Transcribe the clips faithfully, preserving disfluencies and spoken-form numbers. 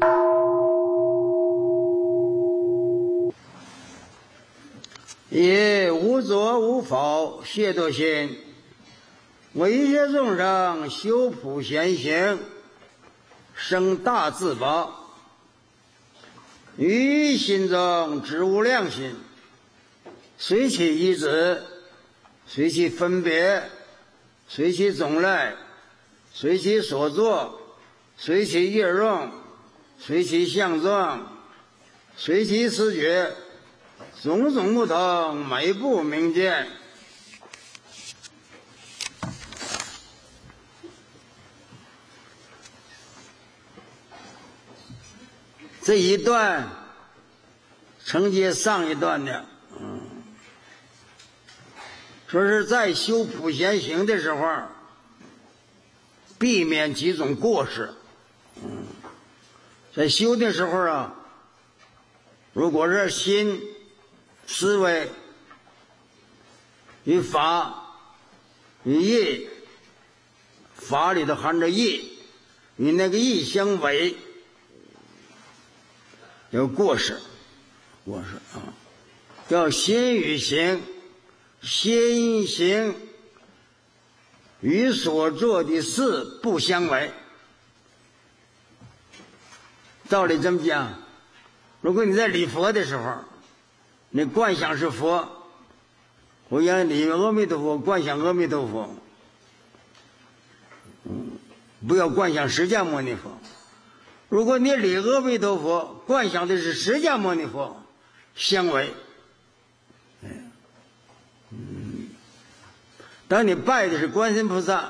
以无作无否解脱心，为学众生修普贤行，生大自宝。于心中知无量心，随其意志，随其分别，随其种类，随其所作，随其业用，随其相状，随其思觉，种种不同，每不明见。这一段承接上一段的，嗯，说是在修普贤行的时候，避免几种过失。嗯，在修的时候啊，如果是心思维与法与义，法里头含着义，与那个义相违，有过失，过失啊，叫心与行，心行与所做的事不相违。道理这么讲，如果你在礼佛的时候，你观想是佛，我让你阿弥陀佛，观想阿弥陀佛，嗯，不要观想释迦牟尼佛。如果你礼阿弥陀佛，观想的是释迦牟尼佛，相违。嗯，当你拜的是观世音菩萨，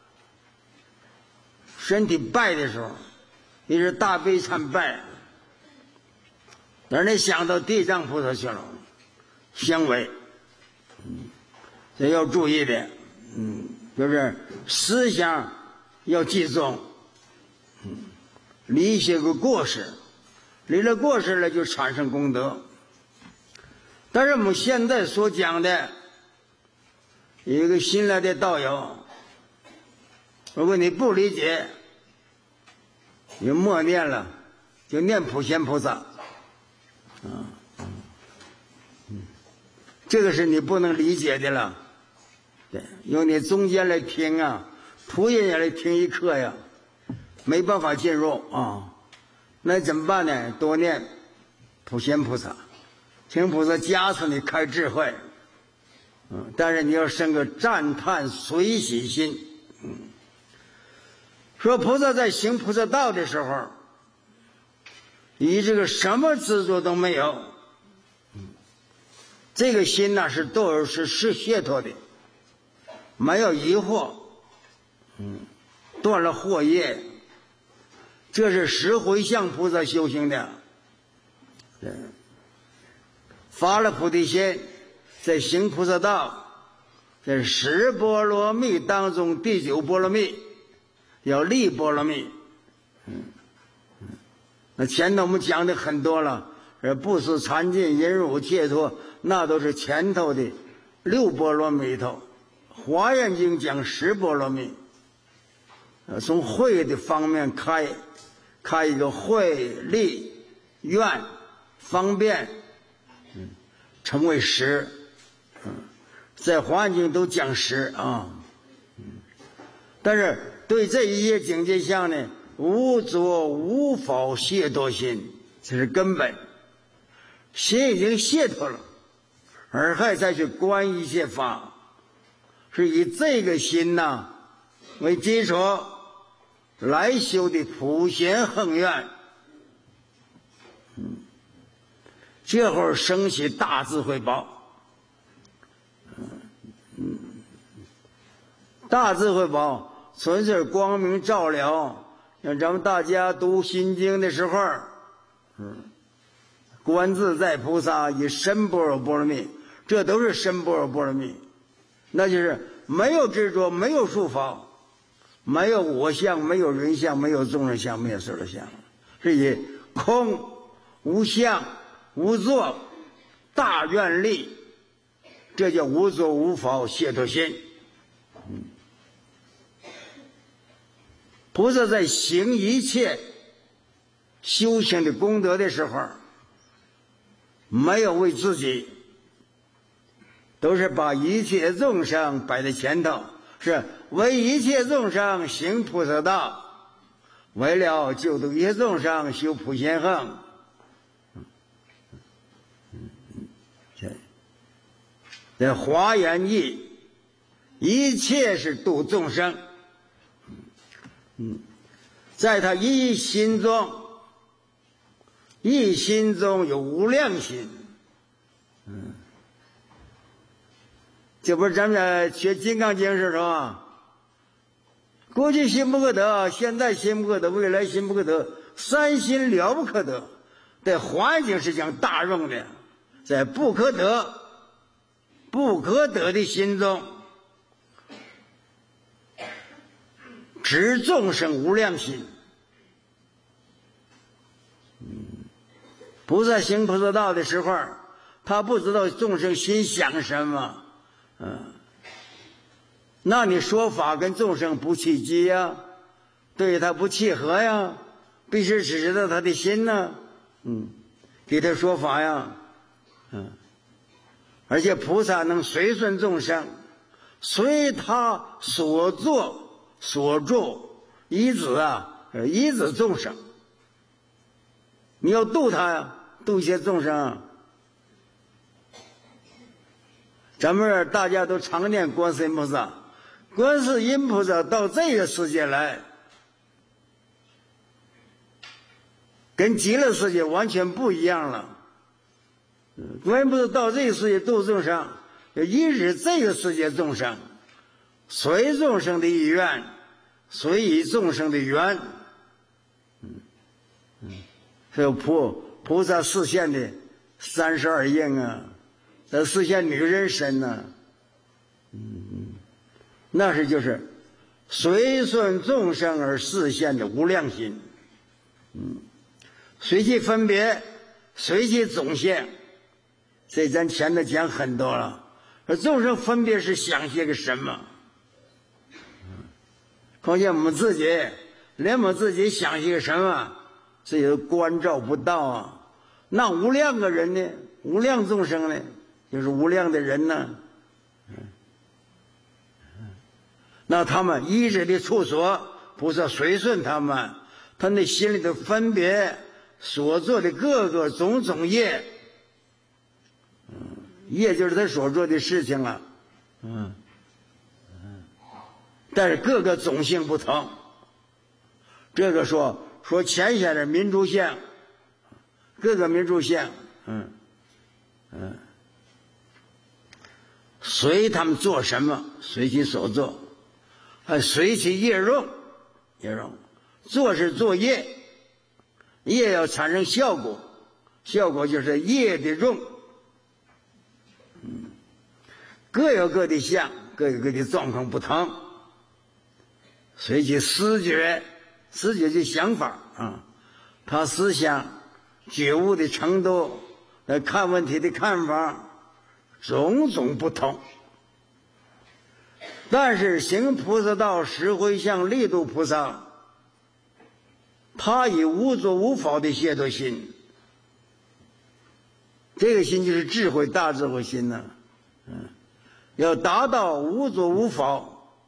身体拜的时候，你是大悲忏拜，但是你想到地藏菩萨去了，相违。嗯，这要注意的。嗯，就是思想要集中。嗯，离一些个过失，离了过失了就产生功德。但是我们现在所讲的有一个新来的道友，如果你不理解，你默念了，就念普贤菩萨，啊，嗯，这个是你不能理解的了。对，由你中间来听啊，徒爷也来听一课呀，没办法进入啊，那怎么办呢？多念普贤菩萨，请菩萨加持你开智慧。嗯，但是你要生个赞叹随喜心。嗯，说菩萨在行菩萨道的时候，你这个什么执着都没有。嗯，这个心呢是都是是解脱的，没有疑惑。嗯，断了惑业。这是十回向菩萨修行的，对，发了菩提心，在行菩萨道，在十波罗蜜当中第九波罗蜜叫力波罗蜜。嗯嗯，那前头我们讲的很多了，布施、禅净、忍辱、解脱，那都是前头的六波罗蜜头。华严经讲十波罗蜜，从慧的方面开。开一个慧力愿方便，嗯，成为十，嗯，在华严经都讲十啊，嗯，但是对这一些境界相呢，无作无否解脱心，这是根本。心已经解脱了，而还再去观一切法，是以这个心呐为基础来修的普贤恒愿。嗯，这会儿升起大智慧宝。嗯嗯，大智慧宝纯是光明照了，像咱们大家读心经的时候，嗯，观自在菩萨以身般若波罗蜜，这都是身般若波罗蜜，那就是没有执着，没有束缚，没有我相，没有人相，没有众生相，没有寿者相，是以空无相无作大愿力，这叫无作无否解脱心。嗯，菩萨在行一切修行的功德的时候，没有为自己，都是把一切众生摆在前头，是为一切众生行菩萨道，为了救度一切众生修普贤行。这华严义，一切是度众生。嗯，在他一心中，一心中有无量心。嗯，这不是咱们学《金刚经》时候啊，过去心不可得，现在心不可得，未来心不可得，三心了不可得。在华严经是讲大用的，在不可得、不可得的心中，执众生无量心。菩萨行菩萨道的时候，他不知道众生心想什么，嗯，那你说法跟众生不契机呀，对他不契合呀，必须只知道他的心呢，嗯，给他说法呀，嗯，而且菩萨能随顺众生，随他所作所住，依止啊，依止众生。你要度他呀，度一些众生啊。咱们这儿大家都常念观世音菩萨，观世音菩萨到这个世界来，跟极乐世界完全不一样了。观世音菩萨到这个世界度众生，要依止这个世界众生，随众生的意愿，随以众生的缘。嗯嗯，还有菩菩萨示现的三十二应啊，这示现女人身呢、啊，嗯，那是就是随顺众生而示现的无量心，嗯，随其分别，随其总现，这咱前头讲很多了。而众生分别是想些个什么？况且我们自己，连我们自己想些个什么，这也都关照不到啊。那无量个人呢？无量众生呢？就是无量的人呢。那他们依止的处所，菩萨随顺他们，他那心里的分别所做的各个种种业，嗯，业就是他所做的事情啊，嗯嗯，但是各个种性不同。这个说说浅显的民族性，各个民族性，嗯嗯，随他们做什么，随其所做，还随其业用，业用，做是做业，业要产生效果，效果就是业的用，嗯，各有各的相，各有各的状况不同，随其思觉，思觉的想法啊，他思想觉悟的程度，来看问题的看法，种种不同。但是行菩萨道实回向力度菩萨，他以无作无法的解脱心，这个心就是智慧大智慧心呢、啊，嗯，要达到无作无法，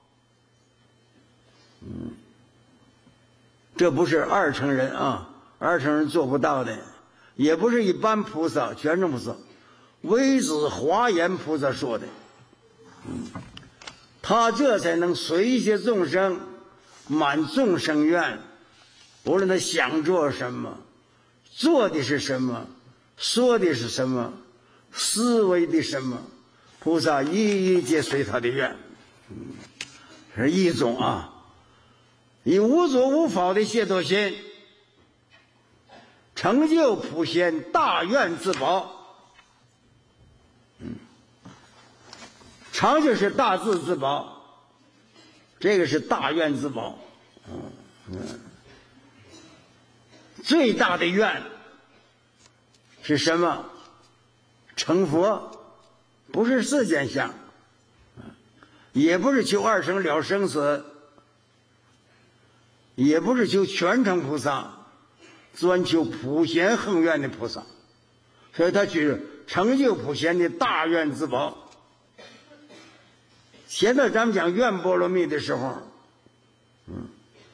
嗯，这不是二乘人啊，二乘人做不到的，也不是一般菩萨全证菩萨，唯止华严菩萨说的，嗯，他这才能随一些众生，满众生愿，无论他想做什么，做的是什么，说的是什么，思维的什么，菩萨一一皆随他的愿，嗯，是一种啊，以无作无法的解脱心，成就普贤大愿自宝，嗯，常就是大智自宝，这个是大愿自宝，嗯嗯，最大的愿是什么？成佛，不是世间相，也不是求二乘了生死，也不是求全成菩萨， 专求普贤恒愿的菩萨，所以他去成就普贤的大愿自宝。现在咱们讲愿波罗蜜的时候，嗯，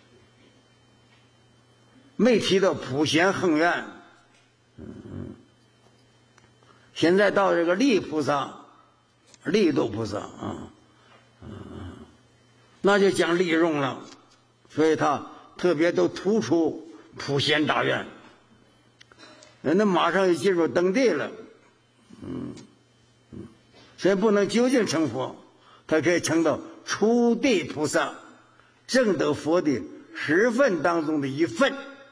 没提到普贤恒愿，嗯，现在到这个力菩萨、力度菩萨啊，嗯，那就讲力用了，所以他特别都突出普贤大愿，那马上就进入登地了，嗯嗯，所以不能究竟成佛，他可以成到初地菩萨，正得佛的十分当中的一份。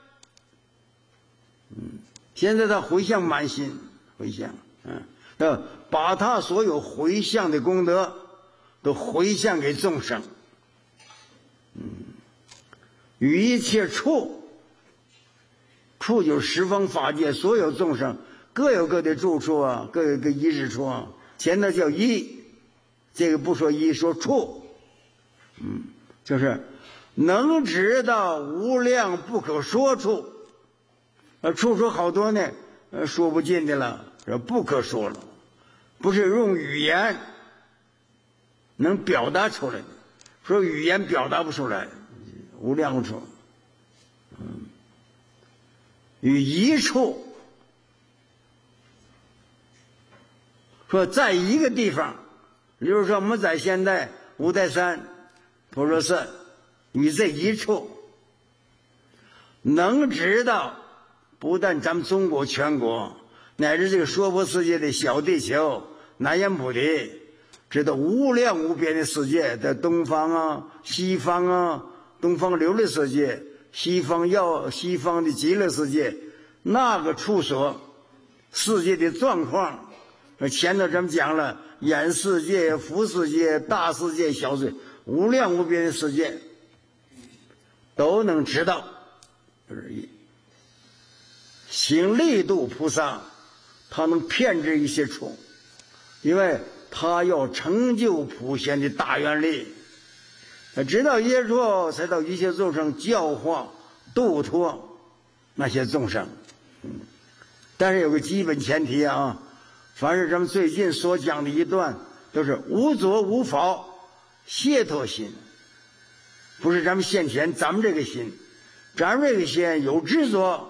嗯，现在他回向满心，回向，嗯，要把他所有回向的功德都回向给众生，嗯，与一切处，处就是十方法界所有众生各有各的住处啊，各有各依止处啊，前头叫依，这个不说依，说处，嗯，就是能知道无量不可说处。呃，处处好多呢，呃，说不尽的了，这不可说了，不是用语言能表达出来的，说语言表达不出来，无量处，嗯，与一处，说在一个地方，比如说我们在现在五台山普陀寺，与这一处，能知道。不但咱们中国全国，乃至这个娑婆世界的小地球南阎普地，知道无量无边的世界，在东方啊、西方啊，东方琉璃世界，西方要西方的极乐世界，那个处所世界的状况，前头咱们讲了眼世界、福世界、大世界、小世界，无量无边的世界都能知道，而已。行力度菩萨，他能遍知一切处，因为他要成就普贤的大愿力，知道一切处，才到一切众生教化度脱那些众生。嗯，但是有个基本前提啊，凡是咱们最近所讲的一段，都是无着无法解脱心，不是咱们现前咱们这个心，咱们这个心有执着。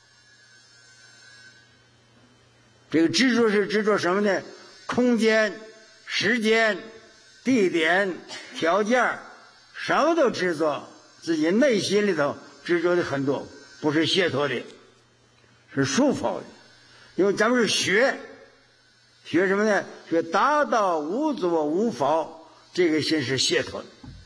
这个执着是执着什么呢？空间、时间、地点、条件，什么都执着，自己内心里头执着的很多，不是解脱的，是束缚的。因为咱们是学，学什么呢？学达到无着无法，这个心是解脱的。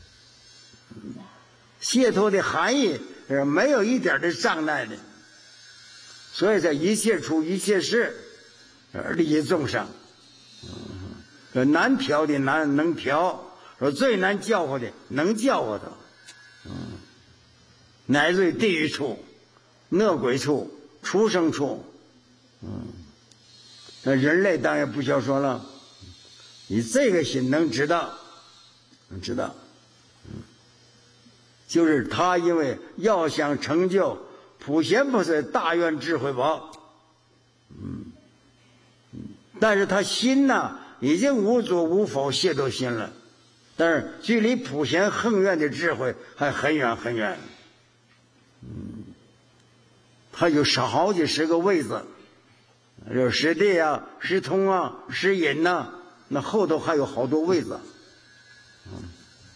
解脱的含义是没有一点的障碍的，所以在一切处一切事利益众生，说难调的难能调，说最难教化的能教化他，嗯，乃至于地狱处、恶鬼处、畜生处，嗯，那人类当然不需要说了，你这个心能知道，能知道，嗯，就是他因为要想成就普贤菩萨大愿智慧宝，嗯。但是他心呢，已经无着无法解脱心了，但是距离普贤恒愿的智慧还很远很远。嗯，他有好几十个位子，有实地啊、实通啊、实隐呐，那后头还有好多位子。嗯，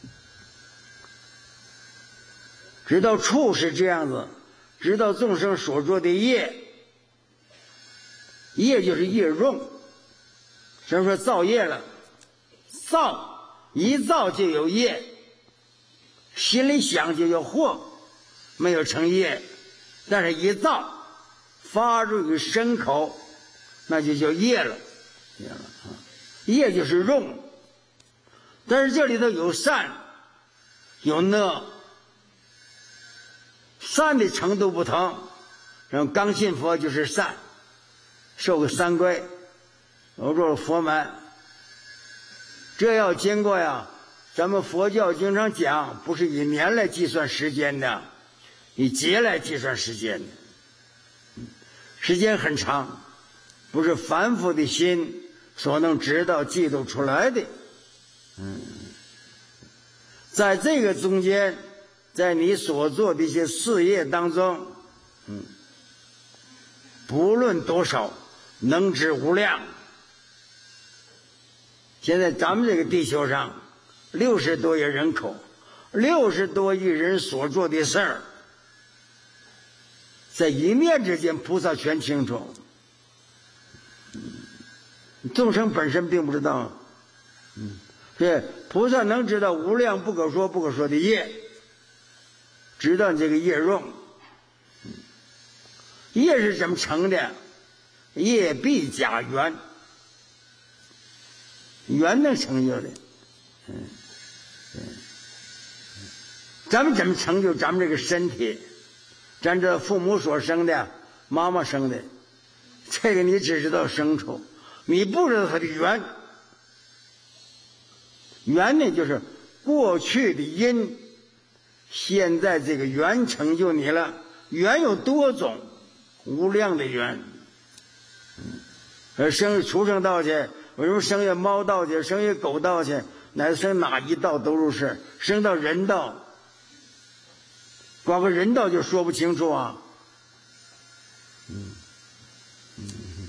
知道处是这样子，知道众生所做的业，业就是业用。什么说造业了？造一造就有业，心里想就有惑，没有成业。但是一造发入于身口，那就叫业了。业了啊，业就是用。但是这里头有善，有恶，善的程度不同。然后刚信佛就是善，受个三归。我说佛门，这要经过呀，咱们佛教经常讲，不是以年来计算时间的，以劫来计算时间的。 时间很长，不是凡夫的心所能知道记录出来的。嗯，在这个中间，在你所做的一些事业当中，嗯，不论多少，能知无量。现在咱们这个地球上六十多亿人口，六十多亿人所做的事儿，在一念之间，菩萨全清楚。众生本身并不知道，嗯，这菩萨能知道无量不可说不可说的业，知道这个业用。业是怎么成的？业必假缘，缘能成就的。嗯，嗯，咱们怎么成就咱们这个身体？咱这父母所生的，妈妈生的，这个你只知道生出，你不知道它的缘。缘呢，就是过去的因，现在这个缘成就你了。缘有多种，无量的缘。而生畜生道去，为什么生下猫道去，生下狗道去，乃至生哪一道都如是，生到人道，光个人道就说不清楚啊。嗯嗯，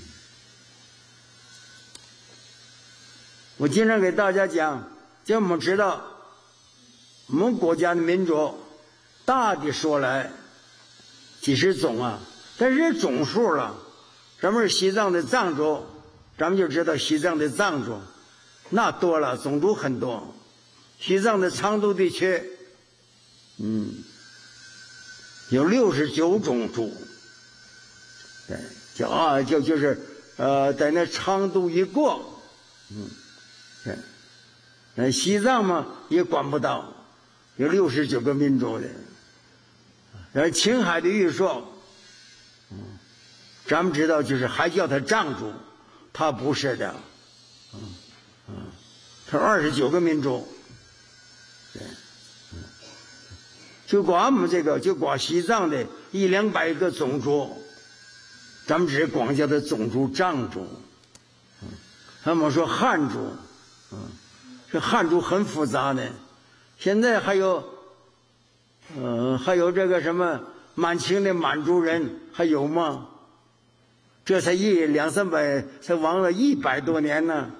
我经常给大家讲，就我们知道，我们国家的民族大的说来几十种啊，但是总数了。咱们是西藏的藏族，咱们就知道西藏的藏族，那多了，种族很多。西藏的昌都地区，嗯，有六十九种族。对，就啊，就就是呃，在那昌都一过，嗯，对，那西藏嘛也管不到，有六十九个民族的。而青海的玉树，嗯。咱们知道，就是还叫他藏族，他不是的，嗯嗯，他二十九个民族，对，嗯，就光我们这个，就光西藏的一两百个种族，咱们只是光叫他种族藏族，嗯，他们说汉族，嗯，这汉族很复杂的，现在还有，呃，还有这个什么满清的满族人还有吗？这才一两三百，才亡了一百多年呢。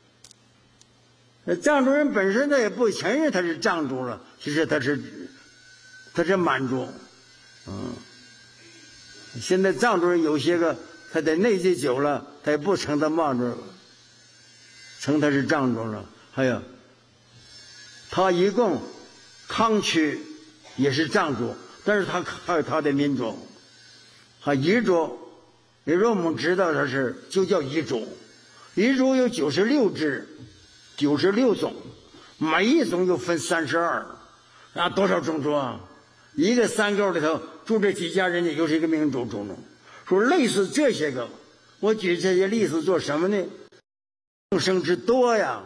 藏族人本身他也不承认他是藏族了，其实他是他是满族。嗯，现在藏族人有些个他在内地久了，他也不称他满族了，称他是藏族了。还有，他一共康区也是藏族，但是他还有他的民族，还彝族。比如我们知道它是就叫彝族，彝族有九十六支，九十六种，每一种又分三十二，啊，多少种族啊？一个山沟里头住这几家人家，又是一个民族种族。说类似这些个，我举这些例子做什么呢？众生之多呀。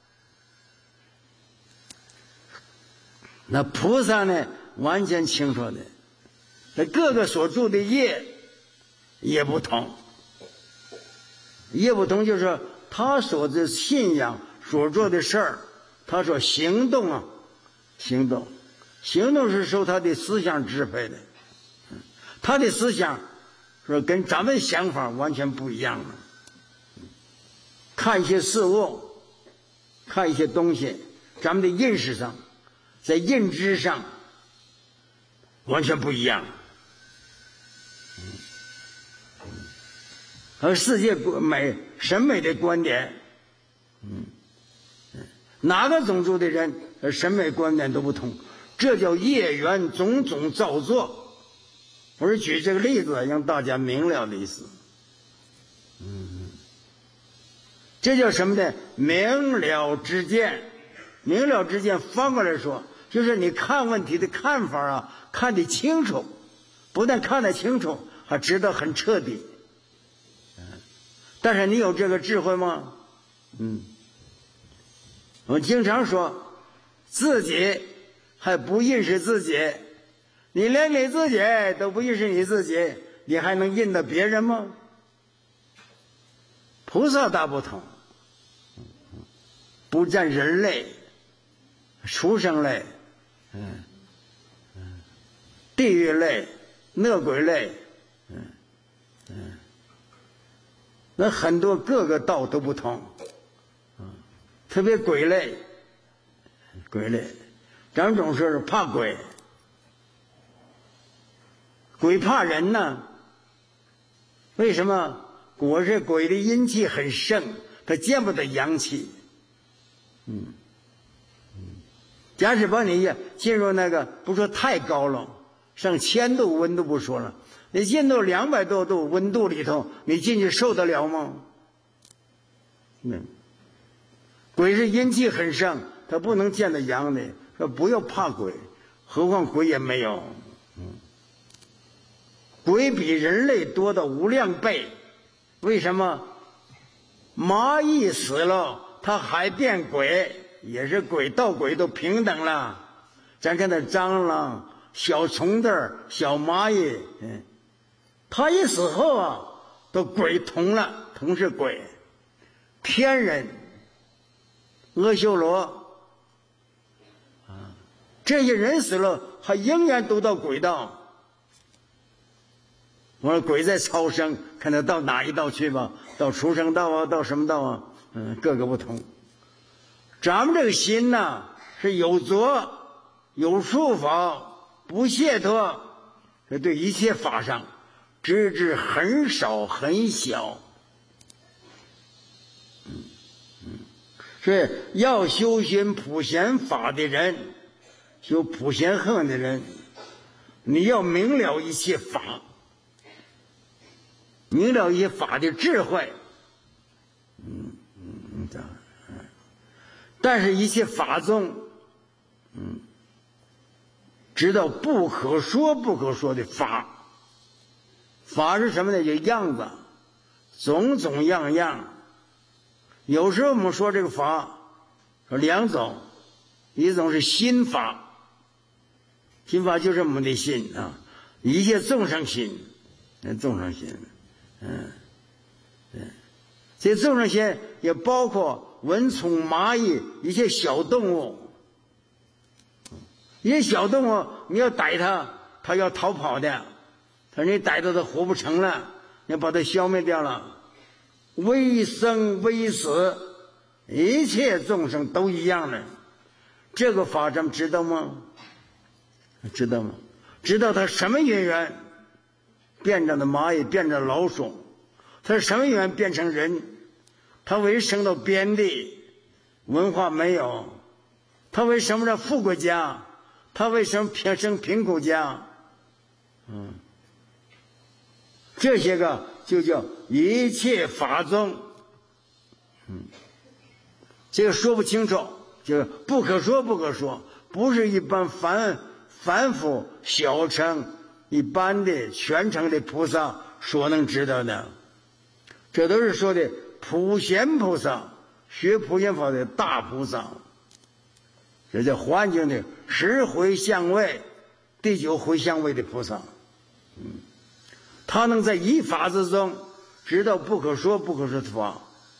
那菩萨呢，完全清楚的，那各个所住的业。也不同，也不同，就是说他所的信仰所做的事儿，他说行动啊，行动，行动是受他的思想支配的，他的思想说跟咱们想法完全不一样了。看一些事物，看一些东西，咱们的认识上，在认知上完全不一样。和世界美审美的观点，嗯，哪个种族的人审美观点都不同，这叫业缘种种造作。我是举这个例子让大家明了的意思。嗯，这叫什么呢？明了之见。明了之见翻过来说，就是你看问题的看法啊，看得清楚，不但看得清楚，还知道很彻底。但是你有这个智慧吗？嗯，我经常说，自己还不认识自己，你连你自己都不认识你自己， 你还能印到别人吗？菩萨大不同，不占人类、畜生类、嗯嗯、地狱类、恶鬼类，嗯嗯，那很多各个道都不同，嗯，特别鬼类，鬼类，张总说是怕鬼，鬼怕人呢？为什么？我是鬼的阴气很盛，他见不得阳气。嗯嗯，假使把你进入那个不说太高了，上千度温度不说了，你进到两百多度温度里头，你进去受得了吗？嗯，鬼是阴气很盛，他不能见到阳的，说不要怕鬼，何况鬼也没有。嗯，鬼比人类多到无量倍。为什么？蚂蚁死了，它还变鬼，也是鬼，到鬼都平等了。咱看那蟑螂、小虫子、小蚂蚁，嗯，它一死后啊，都鬼同了，同是鬼。天人、阿修罗啊，这些人死了，还仍然都到鬼道。我说鬼在超生，看他到哪一道去吧，到畜生道啊，到什么道啊？嗯，各个不同。咱们这个心呢，是有着有束缚，不懈脱，这对一切法上知之很少很小。嗯嗯，所以要修行普贤法的人，修普贤行的人，你要明了一切法。明了一些法的智慧，嗯嗯这样，但是一切法中，嗯，知道不可说不可说的法，法是什么呢？就样子，种种样样。有时候我们说这个法，说两种，一种是心法，心法就是我们的心啊，一切众生心，众生心。嗯，对，这众生心也包括蚊虫、蚂蚁一些小动物。一些小动物，你要逮它，它要逃跑的，它你逮到它活不成了，你要把它消灭掉了。微生微死，一切众生都一样的。这个法咱们知道吗？知道吗？知道它什么因缘变成的蚂蚁，变成老鼠，它是什么原因变成人？它为生到边地，文化没有，它为什么是富国家？它为什么偏生贫苦家？嗯，这些个就叫一切法中，嗯，这个说不清楚，就不可说不可说，不是一般凡凡夫小乘一般的全程的菩萨所能知道的。这都是说的普贤菩萨，学普贤法的大菩萨，这叫环境的十回相位，第九回相位的菩萨。嗯，他能在一法之中知道不可说不可说的法。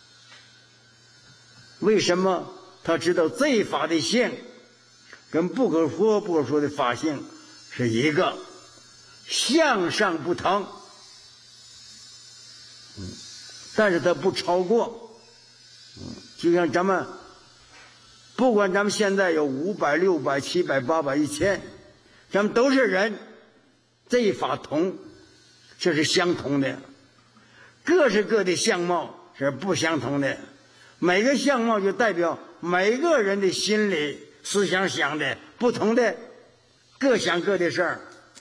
为什么？他知道这一法的性跟不可说不可说的法性是一个，向上不同。嗯，但是它不超过。嗯，就像咱们不管咱们现在有五百、六百、七百、八百、一千，咱们都是人，这一法同，这是相同的。各是各的相貌是不相同的，每个相貌就代表每个人的心理思想想的不同的，各想各的事儿。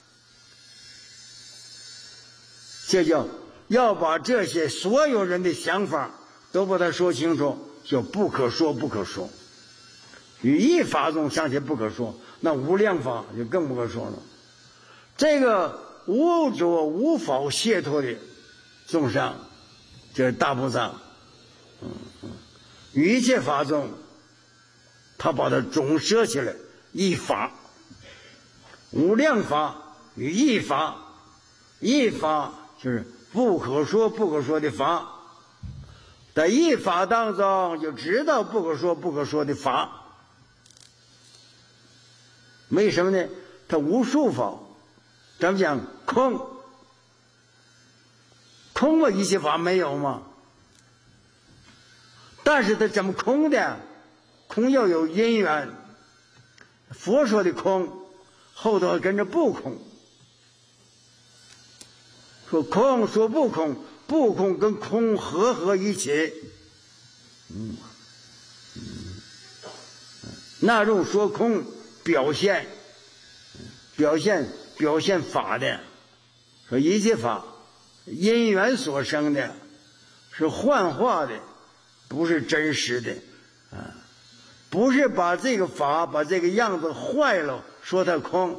这叫要把这些所有人的想法都把它说清楚，叫不可说不可说。于一法中尚且不可说，那无量法就更不可说了。这个无着无法解脱的众生，就是大菩萨。嗯嗯，于一切法中，他把它总摄起来，一法，无量法与一法， 一法就是不可说不可说的法，在一法当中就知道不可说不可说的法。为什么呢？它无数法，咱们讲空，空嘛一切法没有嘛，但是它怎么空的？空要有因缘。佛说的空后头跟着不空，说空说不空，不空跟空合合一起，嗯嗯，那种说空表现表现表现法的，说一切法因缘所生的，是幻化的，不是真实的啊，不是把这个法把这个样子坏了说它空，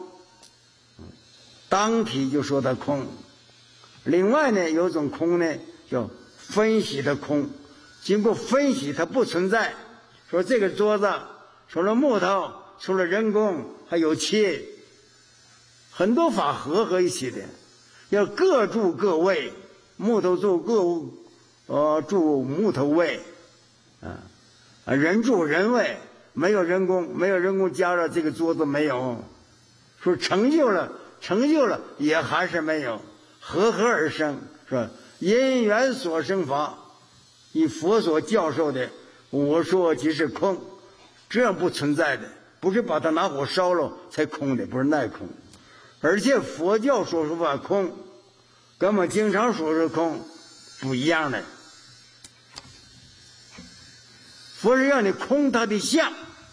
当体就说它空。另外呢，有种空呢叫分析的空，经过分析它不存在，说这个桌子除了木头除了人工还有气，很多法合合一起的，要各住各位，木头住各呃住木头位啊，人住人位，没有人工，没有人工加了这个桌子没有，说成就了成就了也还是没有，合合而生，是吧？因缘所生法，以佛所教授的我说即是空，这样不存在的，不是把它拿火烧了才空的，不是那空。而且佛教说说法空跟我们经常说是空不一样的，佛是让你空它的相，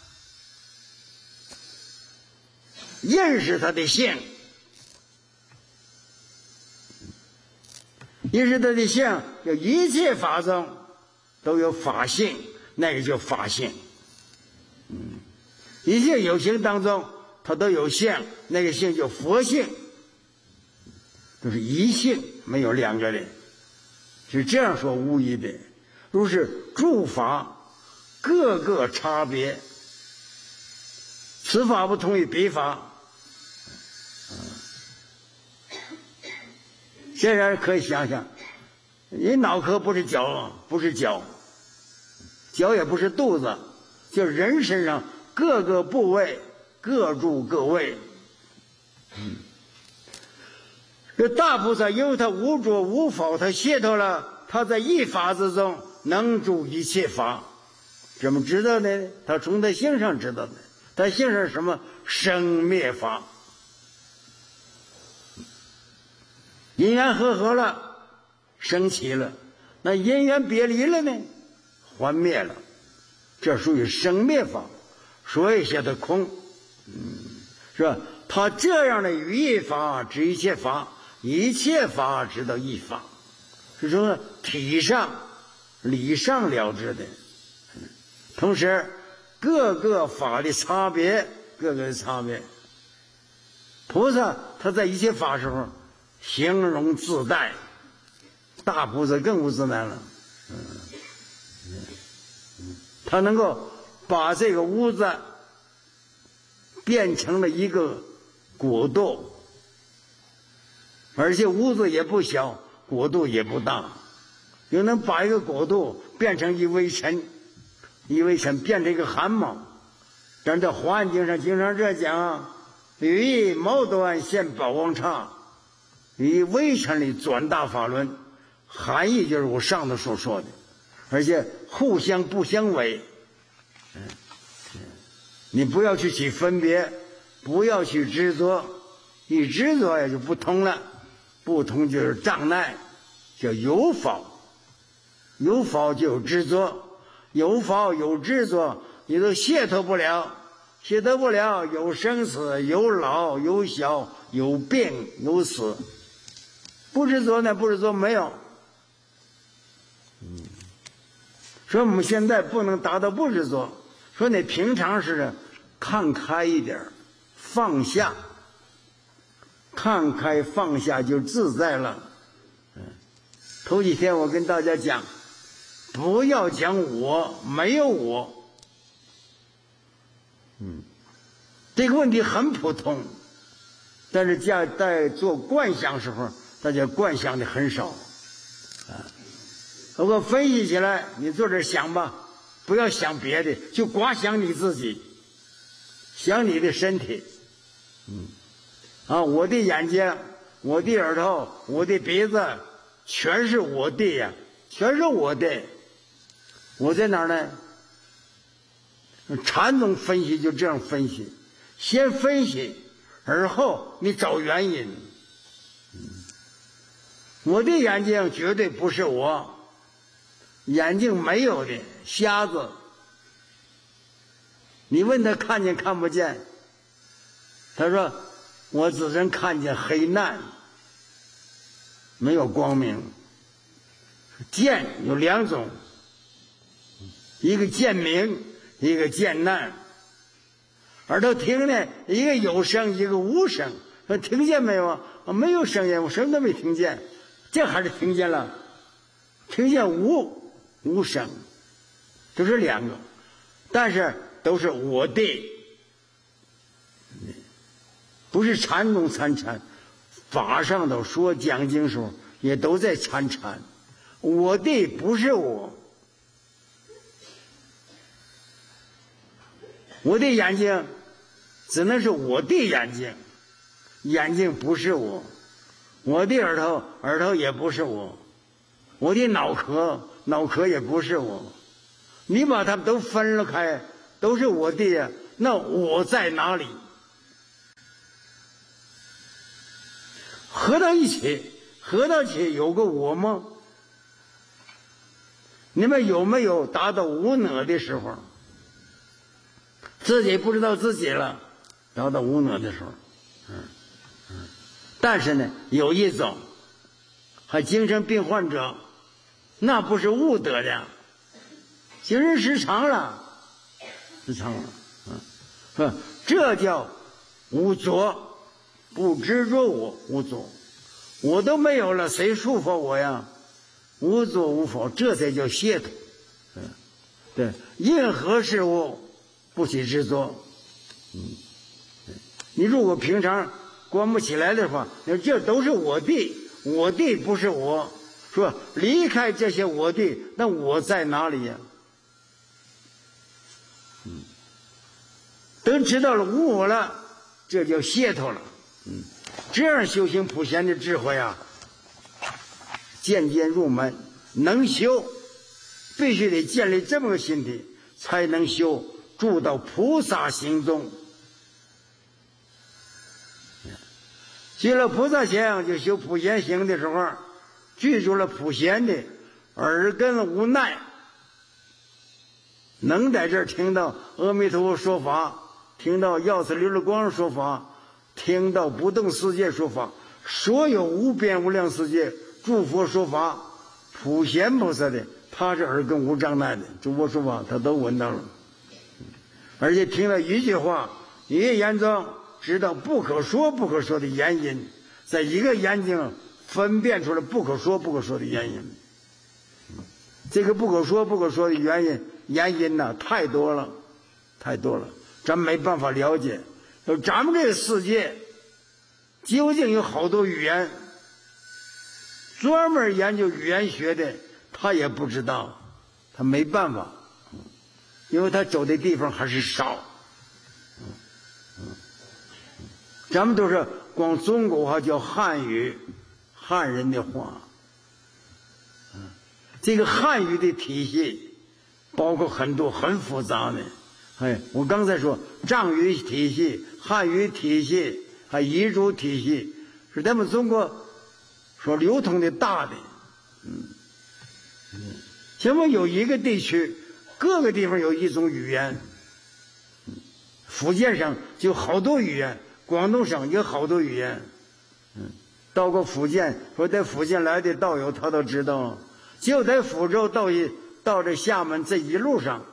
认识它的性，认识它的相，叫一切法中都有法性，那个叫法性。嗯，一切有形当中它都有相，那个性叫佛性，都是一性，没有两个人，是这样说无疑的。如是诸法各个差别，此法不同于彼法。现在可以想想，你脑壳不是脚，不是脚，脚也不是肚子，就人身上各个部位各住各位。嗯，这大菩萨因为他无着无否，他解脱了，他在一法之中能住一切法。怎么知道呢？他从他性上知道的。他性上什么？生灭法。因缘合合了，升起了；那因缘别离了呢，还灭了。这属于生灭法，所以写的空，嗯，是吧？他这样的于一法知一切法，一切法知道一法，是说体上理上了知的。同时各个法的差别，各个的差别，菩萨他在一切法时候形容自在，大菩萨更不自在了。嗯，他能够把这个屋子变成了一个国度，而且屋子也不小，国度也不大，又能把一个国度变成一微尘，一微尘变成一个汗毛。咱在华严经上经常这讲，于一毛端现宝王刹，于微尘里转大法轮，含义就是我上头所说的，而且互相不相违。嗯，你不要去起分别，不要去执着，一执着也就不通了，不通就是障碍，叫有法，有法就有执着，有法有执着，你都解脱不了，解脱不了，有生死，有老，有小，有病，有死。不执着呢？不执着没有。嗯，所以我们现在不能达到不执着。说你平常是看开一点，放下，看开放下就自在了。嗯，头几天我跟大家讲，不要讲我，没有我。嗯，这个问题很普通，但是在在做观想时候大家观想的很少啊。如果分析起来，你坐这想吧，不要想别的，就光想你自己，想你的身体。嗯，啊，我的眼睛，我的耳朵，我的鼻子，全是我的呀，全是我的。我在哪儿呢？禅宗分析就这样分析，先分析，而后你找原因。嗯，我的眼睛绝对不是我，眼睛没有的，瞎子。你问他看见看不见，他说我只能看见黑暗，没有光明。见有两种，一个见明，一个见暗。耳朵听呢，一个有声，一个无声。说听见没有？没有声音，我什么都没听见。这还是听见了，听见无无声，这是两个，但是都是我的，不是禅宗参禅，法上头说讲经时候也都在参禅。我的不是我，我的眼睛只能是我的眼睛，眼睛不是我。我的耳朵，耳朵也不是我。我的脑壳，脑壳也不是我。你把它们都分了开，都是我的呀，那我在哪里？合到一起，合到一起有个我吗？你们有没有达到无我的时候？自己不知道自己了，达到无我的时候，嗯嗯。但是呢，有一种，还精神病患者，那不是悟得的，精神失常了，失常了，嗯，是吧？这叫无着，不执着我，无着，我都没有了，谁束缚我呀？无着无否，这才叫解脱。嗯，对，任何事物不起执着。嗯，你如果平常关不起来的话，那这都是我的，我的不是我。说离开这些我的，那我在哪里呀？嗯，等知道了无我了，这叫解脱了。嗯，这样修行普贤的智慧啊，渐渐入门，能修，必须得建立这么个心体，才能修住到菩萨行中。修了菩萨行，就修普贤行的时候，具足了普贤的耳根无奈，能在这儿听到阿弥陀佛说法，听到药师琉璃光说法，听到不动世界说法，所有无边无量世界诸佛说法，普贤菩萨的他是耳根无障碍的，诸佛说法他都闻到了，而且听了一句话，一个言中知道不可说不可说的原因，在一个眼睛分辨出了不可说不可说的原因。这个不可说不可说的原因原因呢、啊、太多了太多了，咱没办法了解。就咱们这个世界究竟有好多语言，专门研究语言学的他也不知道，他没办法，因为他走的地方还是少。咱们都是光中国话叫汉语，汉人的话。这个汉语的体系包括很多很复杂的，哎，我刚才说藏语体系、汉语体系还彝族体系是咱们中国所流通的大的。嗯，前面有一个地区各个地方有一种语言，福建省就好多语言，广东省有好多语言。嗯，到过福建，说在福建来的道友他都知道，就在福州到一到这厦门这一路上，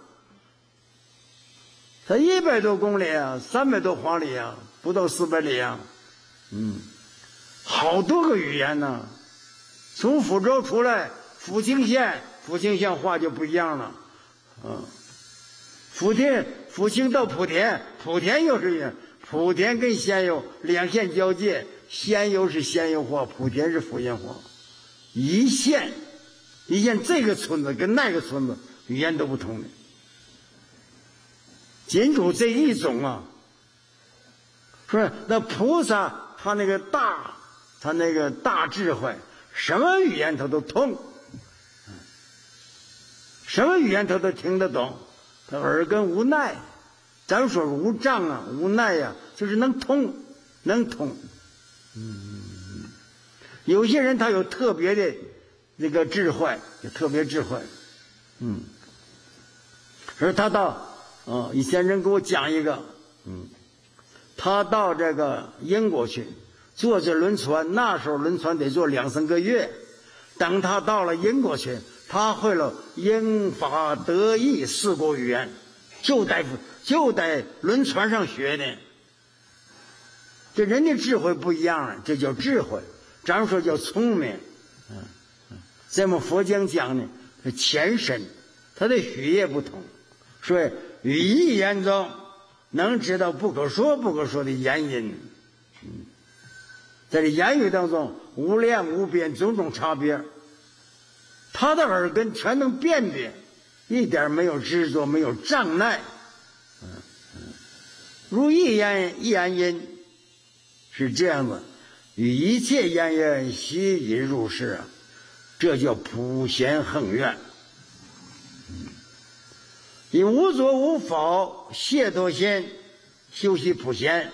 才一百多公里啊，三百多华里啊，不到四百里啊。嗯，好多个语言呢、啊。从福州出来，福清县，福清县话就不一样了。嗯，福田，福清到莆田，莆田又是一样，莆田跟县有两县交界， 仙游是仙游火，莆田是莆田火。一县，一县这个村子跟那个村子语言都不同的。仅主这一种啊，说那菩萨他那个大，他那个大智慧，什么语言他都通，什么语言他都听得懂，他耳根无奈。咱们说无障啊，无奈呀、啊，就是能通，能通。嗯，有些人他有特别的这个智慧，有特别智慧。嗯，而他到。哦，以前人给我讲一个，嗯，他到这个英国去坐这轮船，那时候轮船得坐两三个月。等他到了英国去，他会了英法德意四国语言，就在就在轮船上学的。这人家智慧不一样了，这叫智慧，咱们说叫聪明。嗯嗯，咱们佛经讲呢是前身，他的语业不同，所以。语义言中能知道不可说不可说的言音，嗯，在这言语当中无量无边种种差别，他的耳根全能辨别，一点没有执着，没有障碍。嗯嗯，如一言一言音是这样子，与一切言言悉引入世啊，这叫普贤恒愿。以无着无否解脱心修习普贤，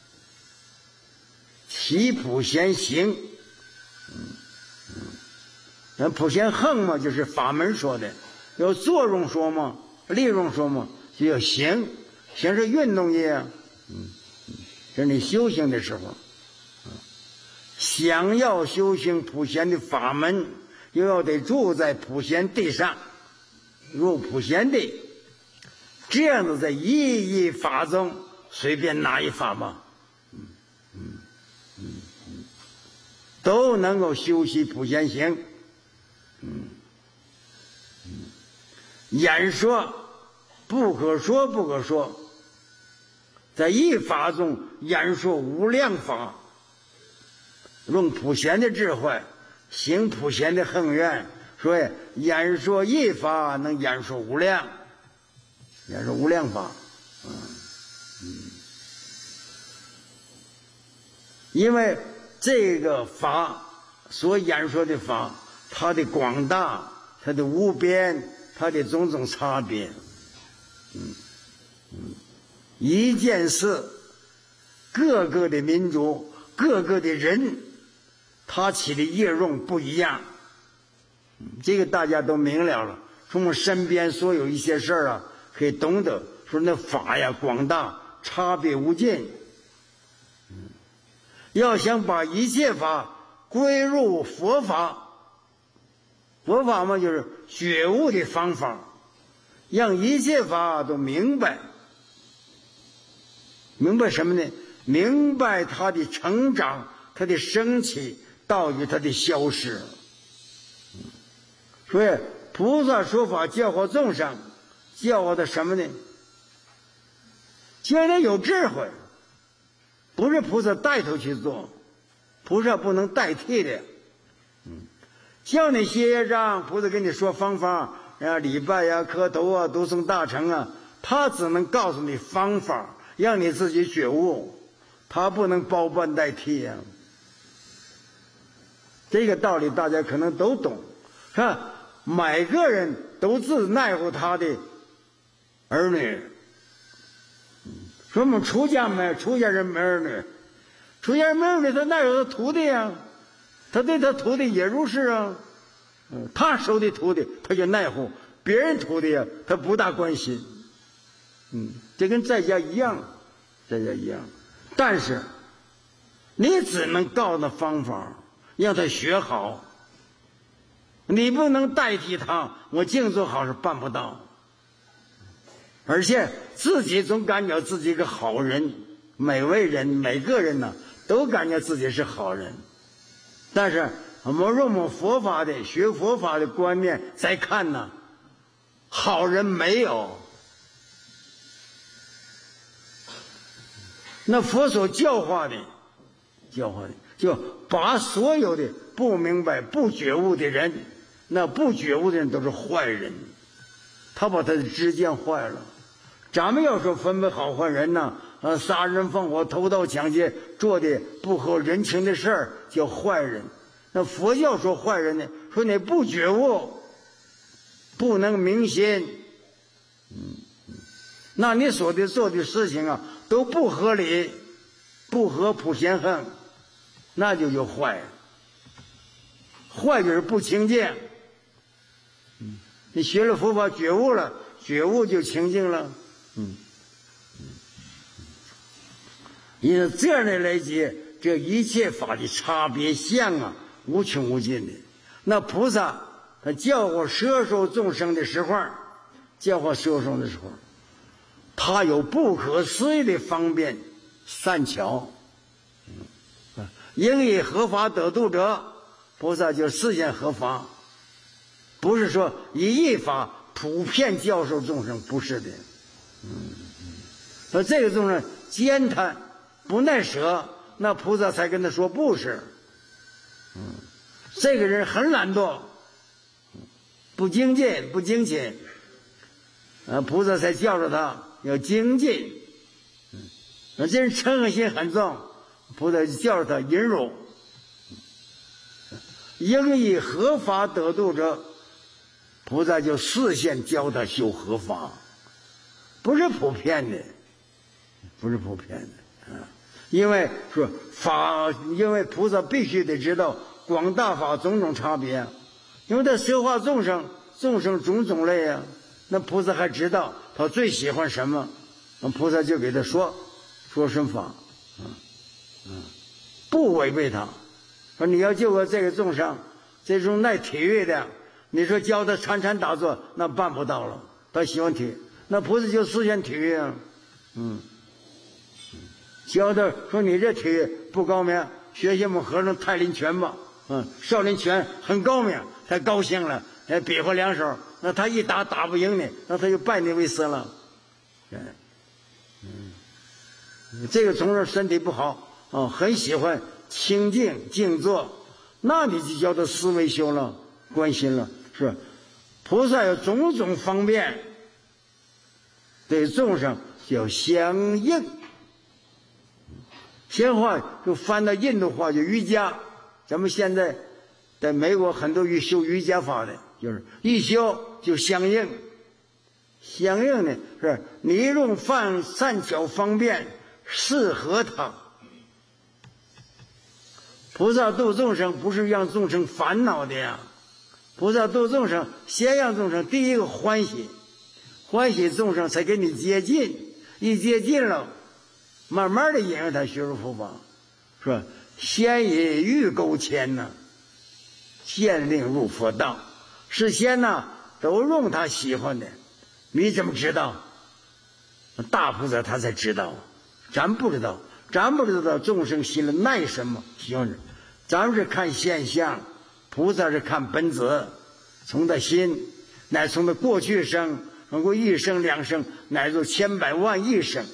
起普贤行。嗯嗯，那普贤恒嘛，就是法门说的；有作用说嘛，力用说嘛，就要行。行是运动业啊。嗯嗯，这是你修行的时候，嗯，想要修行普贤的法门，又要得住在普贤地上，入普贤地。这样子在一一法中随便拿一法吧，嗯嗯嗯嗯，都能够修习普贤行。嗯嗯，演说不可说不可说，在一法中演说无量法，用普贤的智慧行普贤的恒愿，所以演说一法能演说无量。也是无量法，嗯嗯，因为这个法所演说的法，它的广大，它的无边，它的种种差别，嗯嗯，一件事，各个的民族，各个的人，他起的业用不一样，嗯，这个大家都明了了。从我身边所有一些事儿啊。可以懂得说那法呀广大，差别无尽。嗯，要想把一切法归入佛法，佛法嘛就是觉悟的方法，让一切法都明白。明白什么呢？明白它的成长，它的升起，到与它的消失。嗯，所以菩萨说法教化众生。教我的什么呢？教人有智慧，不是菩萨带头去做，菩萨不能代替的。嗯，叫你写业障，菩萨跟你说方法，啊，礼拜呀、磕头啊、读诵大乘啊，他只能告诉你方法，让你自己觉悟，他不能包办代替呀、啊。这个道理大家可能都懂，是吧？每个人都自在乎他的儿女，说我们出家没出家人没儿女，出家人没儿女，他哪有他徒弟啊？他对他徒弟也如是啊。嗯，他收的徒弟他就爱护，别人徒弟啊他不大关心。嗯，这跟在家一样，在家一样。但是你只能告诉他方法，让他学好。你不能代替他，我净做好事办不到。而且自己总感觉自己一个好人，每位人每个人呢都感觉自己是好人。但是我们用我们佛法的学佛法的观念再看呢，好人没有。那佛所教化的教化的，就把所有的不明白、不觉悟的人，那不觉悟的人都是坏人，他把他的知见坏了。咱们要说分别好坏人呢，呃，杀人放火、偷盗抢劫，做的不合人情的事儿叫坏人。那佛教说坏人呢，说你不觉悟，不能明心，嗯，那你所的做的事情啊都不合理，不合普贤恒，那就叫坏。坏就是不清净。嗯，你学了佛法觉悟了，觉悟就清净了。嗯，因为这样的来解，这一切法的差别相啊，无穷无尽的。那菩萨他教化摄受众生的时候，教化摄受的时候，他有不可思议的方便善巧。嗯，应以合法得度者，菩萨就示现合法，不是说以一法普遍教授众生，不是的。嗯，那这个众生坚贪不耐舍，那菩萨才跟他说不是。嗯，这个人很懒惰，不精进不精勤，啊，菩萨才教着他要精进。嗯，那这人嗔恨心很重，菩萨就教着他忍辱。应以合法得度者，菩萨就示现教他修合法。不是普遍的，不是普遍的啊！因为说法，因为菩萨必须得知道广大法种种差别，因为他摄化众生，众生种种类啊，那菩萨还知道他最喜欢什么，那菩萨就给他说说什么法，嗯嗯，不违背他。说你要救我这个众生，这种爱体育的，你说教他参禅打坐，那办不到了。他喜欢体育。那菩萨就示现体育啊，嗯，教他说你这体育不高明，学习我们和尚太林拳吧，嗯，少林拳很高明，他高兴了，还比划两手，那他一打打不赢你，那他就拜你为师了，嗯，这个从生身体不好啊，很喜欢清静静坐，那你就叫他思维修了，关心了，是吧？菩萨有种种方便。对众生叫相应，现话就翻到印度话就瑜伽。咱们现在在美国很多修瑜伽法的，就是一修就相应。相应呢是你用犯善巧方便适合他。菩萨度众生不是让众生烦恼的呀，菩萨度众生先让众生第一个欢喜。欢喜众生才给你接近，一接近了，慢慢的引诱他学入佛法，是吧？先以欲勾牵呢，先令入佛道。事先呢都用他喜欢的，你怎么知道？大菩萨他才知道，咱不知道，咱不知道众生心里耐什么喜欢什么，咱们是看现象，菩萨是看本质，从他心，乃从他过去生。能够一生两生乃至千百万亿生，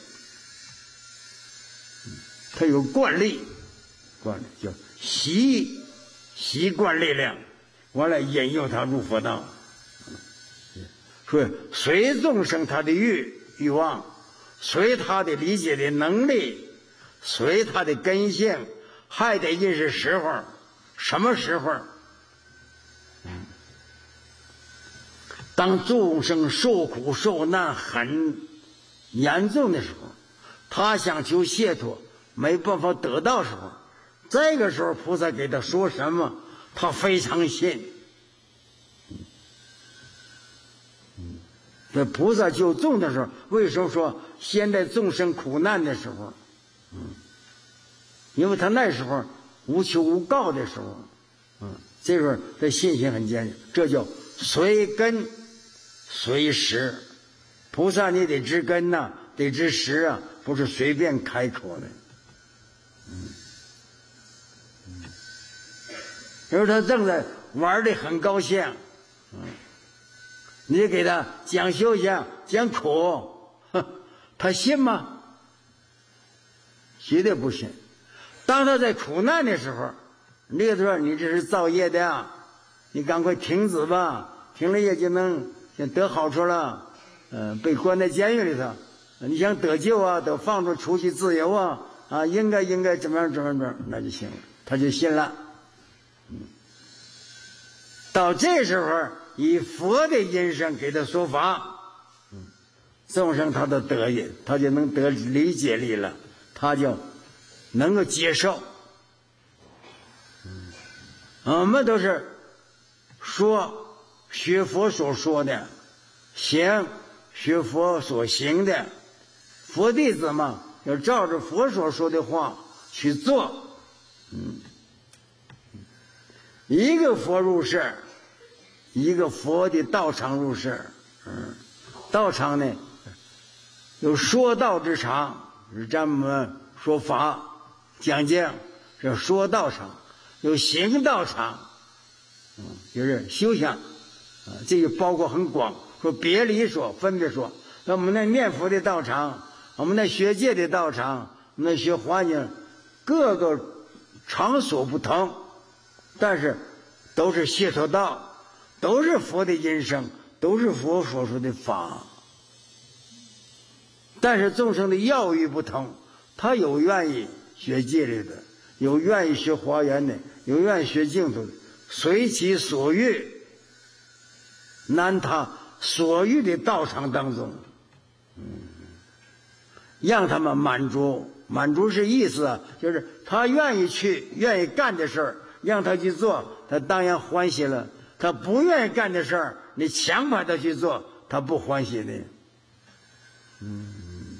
他有惯例，惯例叫习习惯力量，完了引诱他入佛道。所以随众生他的欲欲望，随他的理解的能力，随他的根性，还得认识时候，什么时候？嗯。当众生受苦受难很严重的时候，他想求解脱，没办法得到时候，这个时候菩萨给他说什么，他非常信。嗯，这菩萨救众的时候，为什么说现在众生苦难的时候？嗯，因为他那时候无求无告的时候，嗯，这时候他信心很坚定，这叫随根。随时，菩萨你得知根呐、啊，得知时啊，不是随便开口的。嗯，嗯，因为他正在玩的很高兴，嗯，你给他讲修行讲苦，他信吗？绝对不信。 当他在苦难的时候，这个时候你这是造业的呀，你赶快停止吧，停了业就能得好处了。嗯、呃，被关在监狱里头，你想得救啊，得放出出去自由啊，啊，应该应该怎么样怎么样怎么样，那就行了，他就信了。嗯，到这时候以佛的音声给他说法，嗯，众生他都得意，他就能得理解力了，他就能够接受。嗯，我们都是说学佛所说的，行学佛所行的，佛弟子嘛，要照着佛所说的话去做。嗯，一个佛入世，一个佛的道场入世。嗯，道场呢有说道之场，是咱们说法讲经，是说道场；有行道场，嗯，就是修行。啊，这个包括很广，说别离说，分别说。那我们那念佛的道场，我们那学戒的道场，我们那学环境，各个场所不同，但是都是解脱道，都是佛的音声，都是佛所说的法。但是众生的要欲不同，他有愿意学戒律的，有愿意学华严的，有愿意学净土的，随其所欲，难他所欲的道场当中，嗯，让他们满足。满足是意思啊，就是他愿意去愿意干的事儿，让他去做，他当然欢喜了。他不愿意干的事儿，你强迫他去做，他不欢喜的。嗯，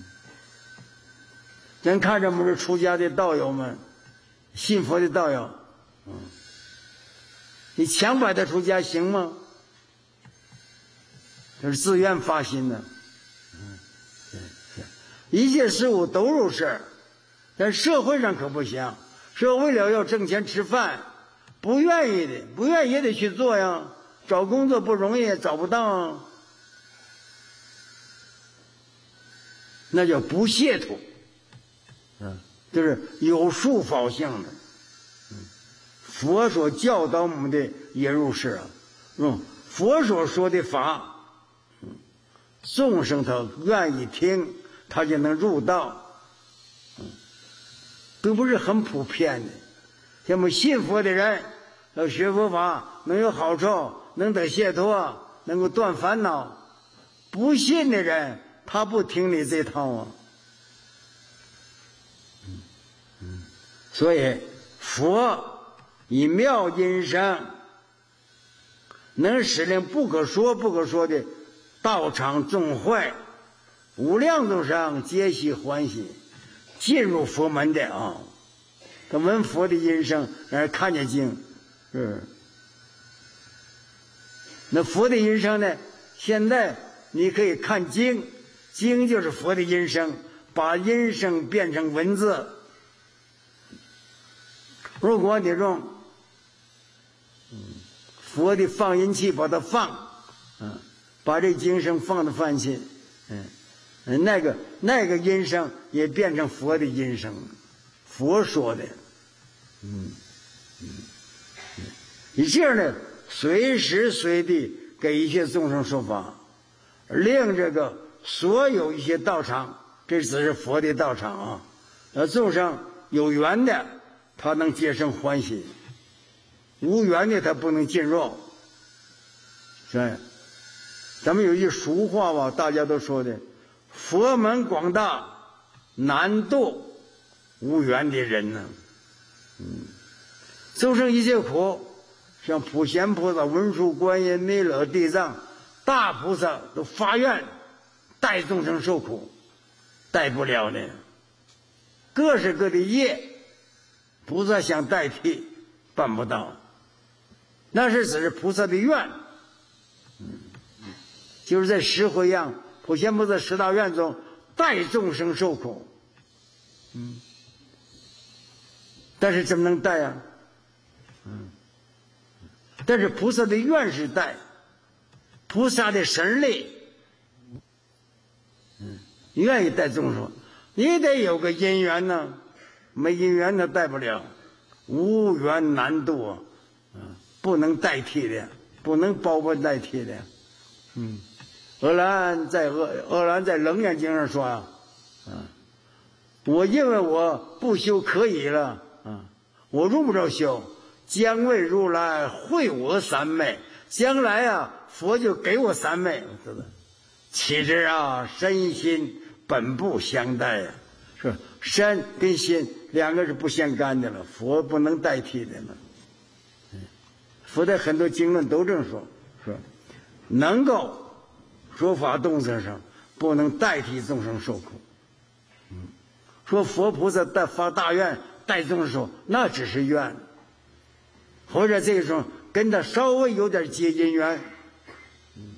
咱看着我们是出家的道友们，信佛的道友，嗯，你强迫他出家行吗？这是自愿发心的。嗯，一切事物都如是，但社会上可不行。社会了要挣钱吃饭，不愿意的，不愿意也得去做呀。找工作不容易，找不到啊，那叫不屑土。嗯，就是有束缚性的。嗯，佛所教导我们的也如是啊。嗯，佛所说的法，嗯，众生他愿意听，他就能入道。嗯，并不是很普遍的。像我们信佛的人，要学佛法能有好处，能得解脱，能够断烦恼。不信的人，他不听你这套啊。嗯嗯，所以佛以妙音声，能使令不可说不可说的道场众会，无量众生皆悉欢喜，进入佛门的啊。他闻佛的音声，而看见经，是。那佛的音声呢？现在你可以看经，经就是佛的音声，把音声变成文字。如果你用嗯佛的放音器把它放，嗯，把这经声放到放进去，嗯，那个那个音声也变成佛的音声，佛说的，嗯嗯，你这样呢，随时随地给一切众生说法，令这个所有一些道场，这只是佛的道场啊，呃，众生有缘的，他能皆生欢喜；无缘的，他不能进入。是，咱们有一句俗话吧，大家都说的：佛门广大，难度无缘的人呢。嗯，众生一切苦，像普贤菩萨、文殊、观音、弥勒、地藏大菩萨都发愿代众生受苦，代不了的。各式各的业，菩萨想代替，办不到。那是只是菩萨的愿。嗯，就是在十回向普贤菩萨十大愿中代众生受苦。嗯，但是怎么能代啊？嗯，但是菩萨的愿是代，菩萨的神力，嗯，愿意代众生，你得有个因缘呢。 没因缘他带不了，无缘难度啊，嗯，不能代替的，不能包办代替的。嗯，俄兰在俄俄兰在楞严经上说啊，啊，我因为我不修可以了啊，我用不着修，将为如来会我三昧，将来啊佛就给我三昧，知道？其实啊，身心本不相待呀、啊，是吧？身跟心两个是不相干的了，佛不能代替的了。佛在很多经论都这么说，说能够说法众生上，不能代替众生受苦。嗯，说佛菩萨带发大愿带众生受，那只是愿，或者这种跟他稍微有点接近缘。嗯，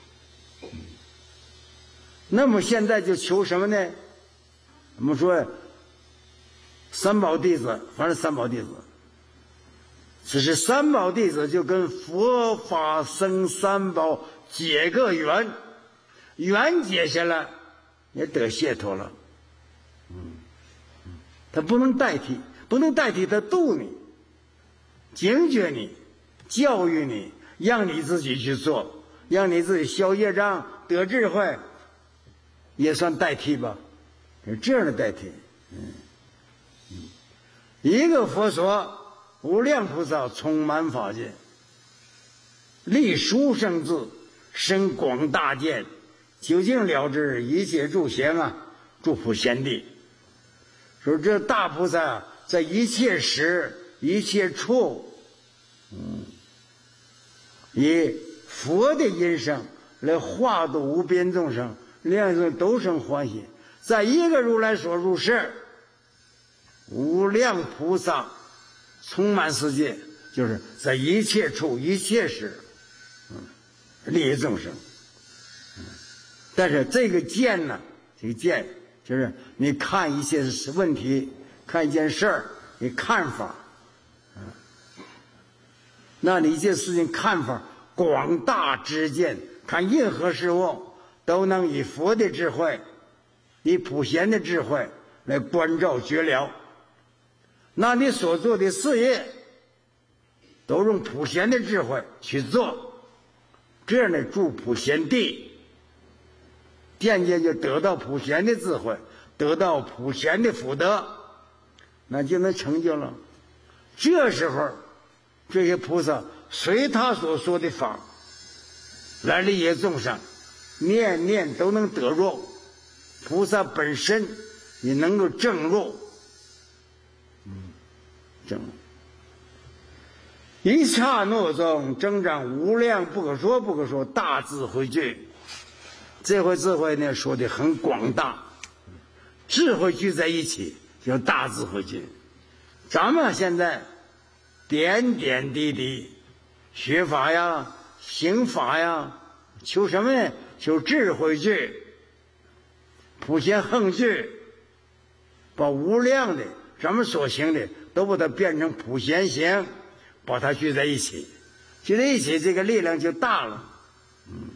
那么现在就求什么呢？我们说三宝弟子，凡是三宝弟子，只是三宝弟子就跟佛法僧三宝结个缘，缘结下来也得解脱了。嗯，他不能代替，不能代替他度你，警觉你，教育你，让你自己去做，让你自己消业障得智慧，也算代替吧，是这样的代替。嗯嗯，一个佛所无量菩萨充满法界，立殊胜智，生广大见，究竟了知一切诸贤啊，诸普贤地。说这大菩萨在一切时一切处，嗯，以佛的音声来化度无边众生，令人都生欢喜。在一个如来所入世，无量菩萨充满世界，就是在一切处一切时，嗯，利益众生。嗯，但是这个见呢，这个见就是你看一些问题，看一件事儿，你看法，嗯，那你一件事情看法广大之见，看任何事物都能以佛的智慧，以普贤的智慧来关照觉了。那你所做的事业都用普贤的智慧去做，这样的助普贤地，间接就得到普贤的智慧，得到普贤的福德，那就能成就了。这时候这些菩萨随他所说的法来利益众生，念念都能得入，菩萨本身也能够证入，嗯，证入一刹那中增长无量不可说不可说大智慧聚。这回智慧呢说的很广大，智慧聚在一起叫大智慧聚。咱们现在点点滴滴学法呀，行法呀，求什么呢？求智慧聚，普贤横聚，把无量的咱们所行的都把它变成普贤行，把它聚在一起，聚在一起，这个力量就大了。嗯，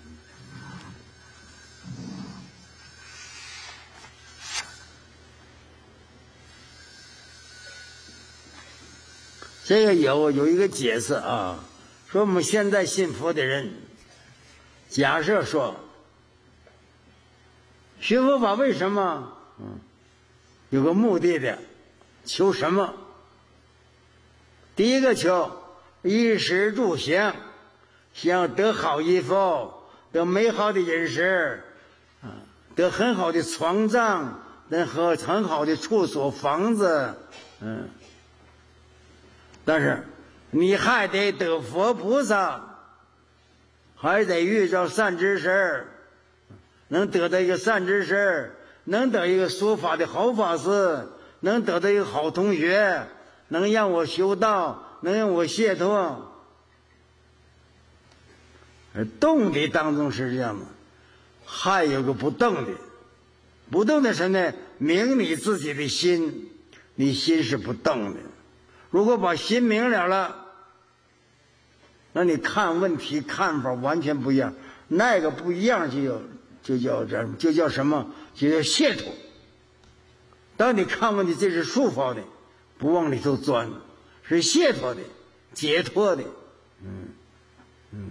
这个有有一个解释啊，说我们现在信佛的人，假设说学佛法为什么？嗯，有个目的的，求什么？第一个求衣食住行，想得好衣服，得美好的饮食，啊，得很好的床帐，得和很好的处所房子，嗯。但是你还得得佛菩萨，还得遇着善知识，能得到一个善知识，能得一个说法的好法师，能得到一个好同学，能让我修道，能让我解脱。而动的当中是这样的，还有个不动的，不动的是呢，明你自己的心，你心是不动的。如果把心明了了，那你看问题看法完全不一样，那个不一样就叫就叫这就叫什么？就叫解脱。 当你看问题这是束缚的，不往里头钻，是解脱的，解脱的，嗯嗯，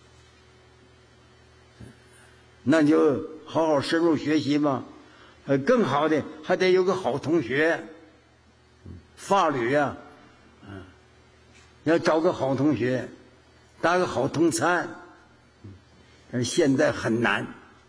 那你就好好深入学习吧。呃，更好的还得有个好同学，法律啊，嗯，要找个好同学，搭个好同餐，但是现在很难。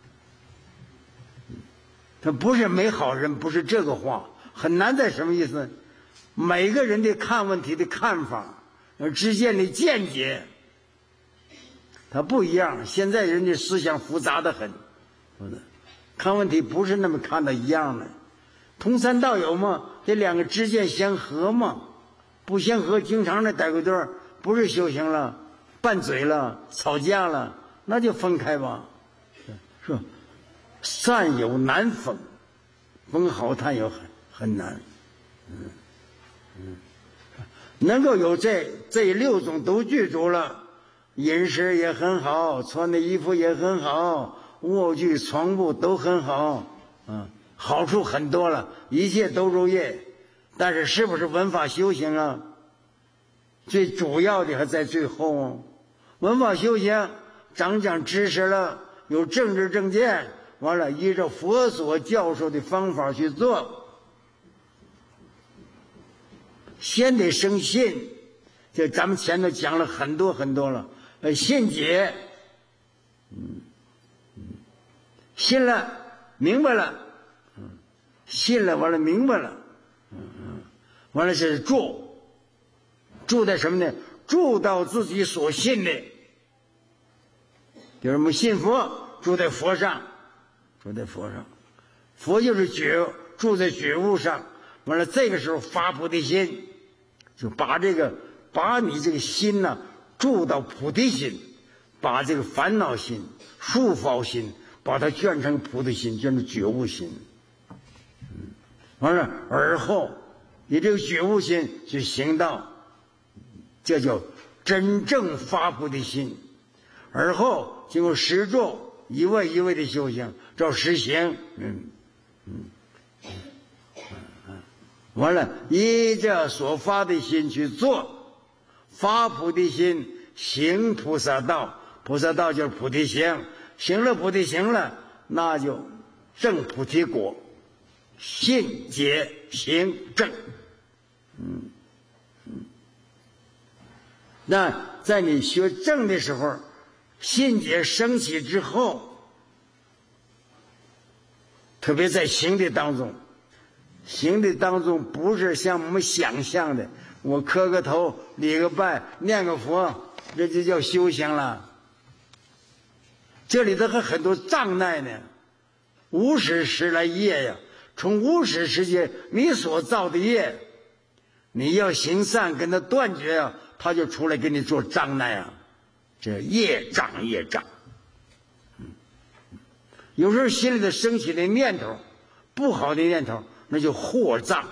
他不是没好人，不是这个话，很难在什么意思？每个人的看问题的看法之间的见解他不一样，现在人的思想复杂的很，看问题不是那么看的一样的。同参道友嘛，这两个之间相合嘛，不相合经常的逮个对儿，不是修行了，拌嘴了，吵架了，那就分开吧，是吧？善有难分，分好炭有很很难，嗯嗯，能够有这这六种都具足了，饮食也很好，穿的衣服也很好，卧具床铺都很好，嗯，好处很多了，一切都如意。但是是不是文法修行啊？最主要的还在最后啊。文法修行长讲知识了，有政治正见，完了依照佛所教授的方法去做，先得生信。就咱们前头讲了很多很多了，呃，信解，嗯嗯，信了明白了，嗯，信了完了明白了，嗯嗯，完了是住，住在什么呢？住到自己所信的，就是我们信佛，住在佛上，住在佛上，佛就是觉，住在觉悟上。完了，这个时候发菩提心，就把这个把你这个心呢、啊、住到菩提心，把这个烦恼心、束缚心，把它卷成菩提心，卷成觉悟心。嗯，完了，而后你这个觉悟心去行道，这叫真正发菩提心。而后经过十住一位一位的修行，照实行，嗯嗯嗯嗯，完了依着所发的心去做，发菩提心，行菩萨道，菩萨道就是菩提行，行了菩提行了，那就证菩提果，信解行证，嗯嗯。那在你学证的时候，信解升起之后，特别在行的当中，行的当中不是像我们想象的，我磕个头、礼个拜、念个佛，这就叫修行了。这里头还很多障碍呢，无始时来业呀，从无始时节你所造的业，你要行善跟他断绝啊，他就出来给你做障碍啊。这业障业障，嗯，有时候心里头升起的念头，不好的念头，那就惑障。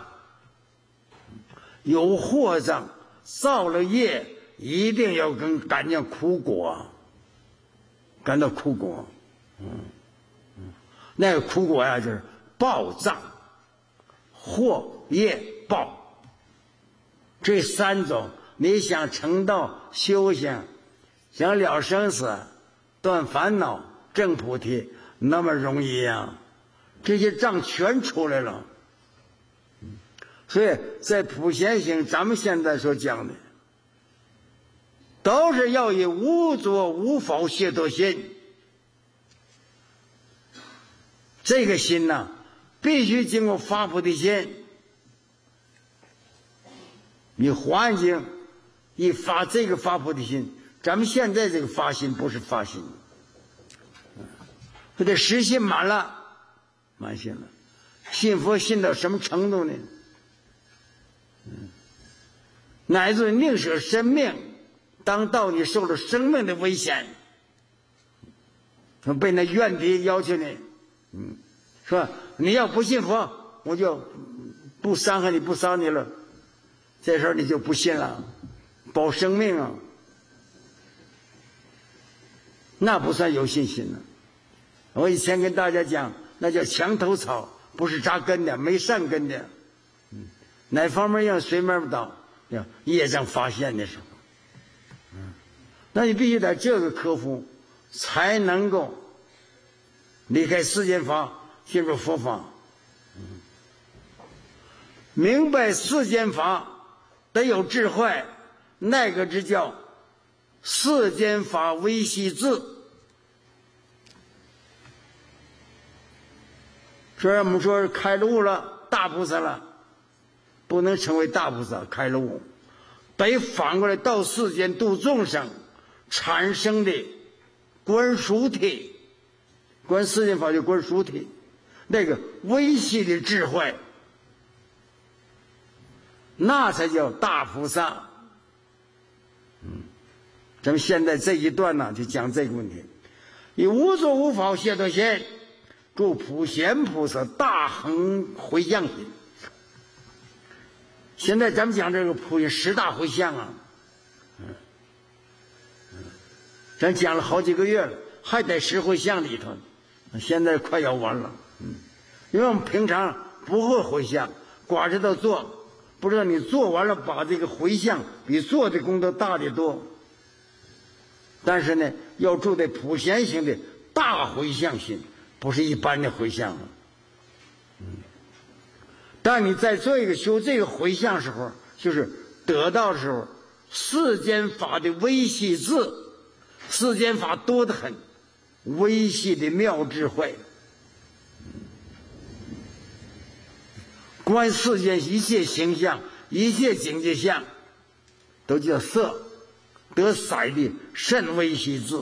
有惑障，造了业，一定要跟感见苦果，感到苦果，嗯嗯，那个苦果呀，就是报障、惑业报，这三种，你想成道修行。想了生死、断烦恼、证菩提，那么容易呀？这些障全出来了。所以在普贤行，咱们现在所讲的，都是要以无作无否解脱心。这个心呢，必须经过发菩提心。你环境一发这个发菩提心。咱们现在这个发心不是发心，这得实心满了，满心了。信佛信到什么程度呢？嗯，乃至宁舍生命，当到你受了生命的危险，说被那怨敌要求你，嗯，说你要不信佛，我就不伤害你，不杀你了。这时候你就不信了，保生命啊。那不算有信心了。我以前跟大家讲，那叫墙头草， 不是扎根的，没善根的。嗯，哪方面让随面倒，业障发现的时候，嗯，那你必须在这个克服，才能够离开世间法，进入佛法。嗯，明白世间法得有智慧，那个只叫世间法微细智。所以我们说开了悟了，大菩萨了，不能成为大菩萨，开了悟，得反过来到世间度众生产生的观殊体，观世间法就观殊体，那个微细的智慧，那才叫大菩萨。嗯，咱们现在这一段呢，就讲这个问题。以无作无法解脱心，住普贤菩萨大恒回向心。现在咱们讲这个普贤十大回向啊，嗯嗯，咱讲了好几个月了，还在十回向里头，现在快要完了。嗯，因为我们平常不会回向，光知道做，不知道你做完了把这个回向比做的功德大得多。但是呢，要住在普贤行的大回向心，不是一般的回向。嗯，但你在做一个修这个回向时候，就是得到的时候，世间法的微细智，世间法多得很，微细的妙智慧，观世间一切形象，一切境界相，都叫色，得色的甚微细智。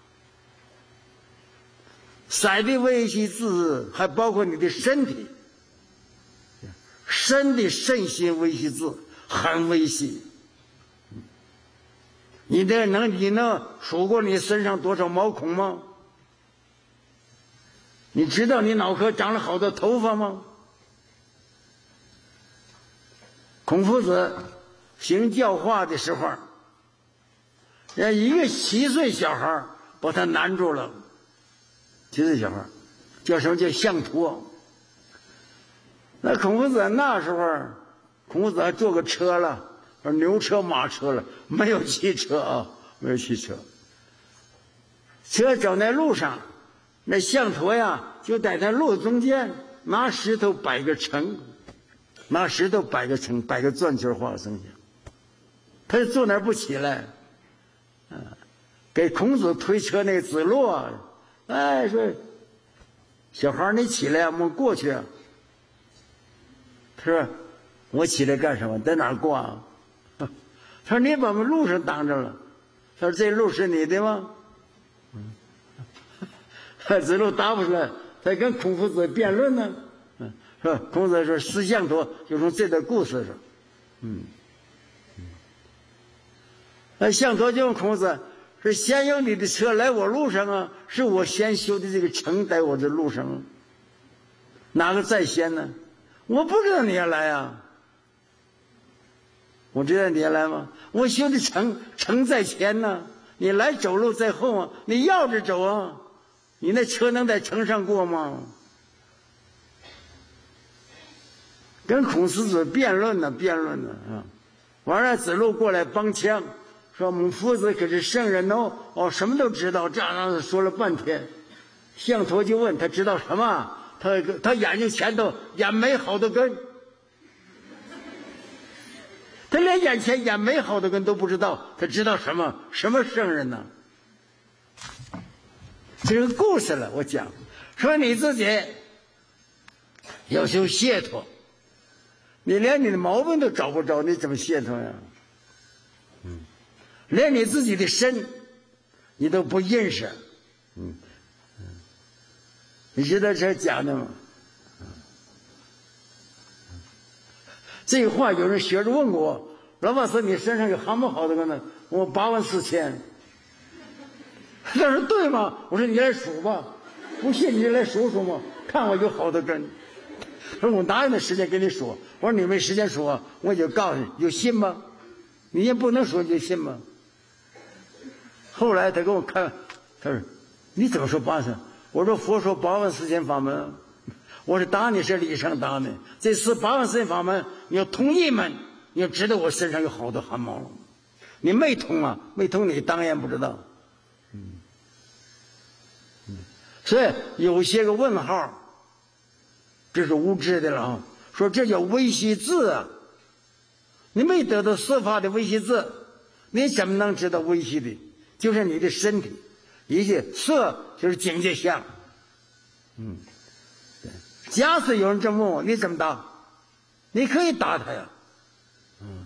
色的微细智还包括你的身体，身的身心微细智很微细。你这能你能数过你身上多少毛孔吗？你知道你脑壳长了好多头发吗？孔夫子行教化的时候，让一个七岁小孩把他难住了。七岁小孩叫什么？叫象陀。那孔夫子那时候，孔夫子还坐个车了，牛车马车了，没有汽车啊，没有汽车。车走在路上，那象陀呀就在那路中间拿石头摆个城，拿石头摆个城，摆个转圈画生下。他就坐那儿不起来，啊，给孔子推车那个子路啊，哎说，小孩你起来，我们过去啊。他说我起来干什么？在哪儿过啊？他说你把我们路上挡着了。他说这路是你的吗？子路答不出来，他跟孔夫子辩论呢。嗯，是吧？孔子说思象陀，就从这段故事上。嗯嗯，那象陀就问孔子是先有你的车来我路上啊，是我先修的这个城在我的路上啊，哪个在先呢？我不知道你要来啊，我知道你要来吗？我修的城，城在前呢，你来走路在后啊，你要着走啊，你那车能在城上过吗？跟孔夫子辩论呢，辩论呢啊！完了，子路过来帮腔，说我们夫子可是圣人哦，哦，什么都知道。这样说了半天，象陀就问他知道什么？他他眼睛前头眼没好的根，他连眼前眼没好的根都不知道，他知道什么？什么圣人呢？这个故事了，我讲说你自己要修解脱，你连你的毛病都找不着，你怎么解脱呀？嗯，连你自己的身你都不认识，嗯嗯，你知道这是假的吗？嗯嗯，这话有人学着问过，老法师你身上有好不好的根呢？我八万四千。他说对吗？我说你来数吧，不信你来数数嘛，看我有好的根。他说我哪有那时间给你数？我说你没时间数啊，我就告诉你，有信吗？你也不能说就信吗？后来他跟我看，他说你怎么说八万？我说佛说八万四千法门， 我是打你是理上打的，这十八万身法门，你要通一门，你要知道我身上有好多汗毛了。你没通啊，没通你当然不知道。嗯，嗯，所以有些个问号，这是无知的了啊。说这叫微细字啊，你没得到四法的微细字，你怎么能知道微细的？就是你的身体，一切色就是境界相。嗯，对。假使有人这么问我，你怎么答？你可以答他呀。嗯，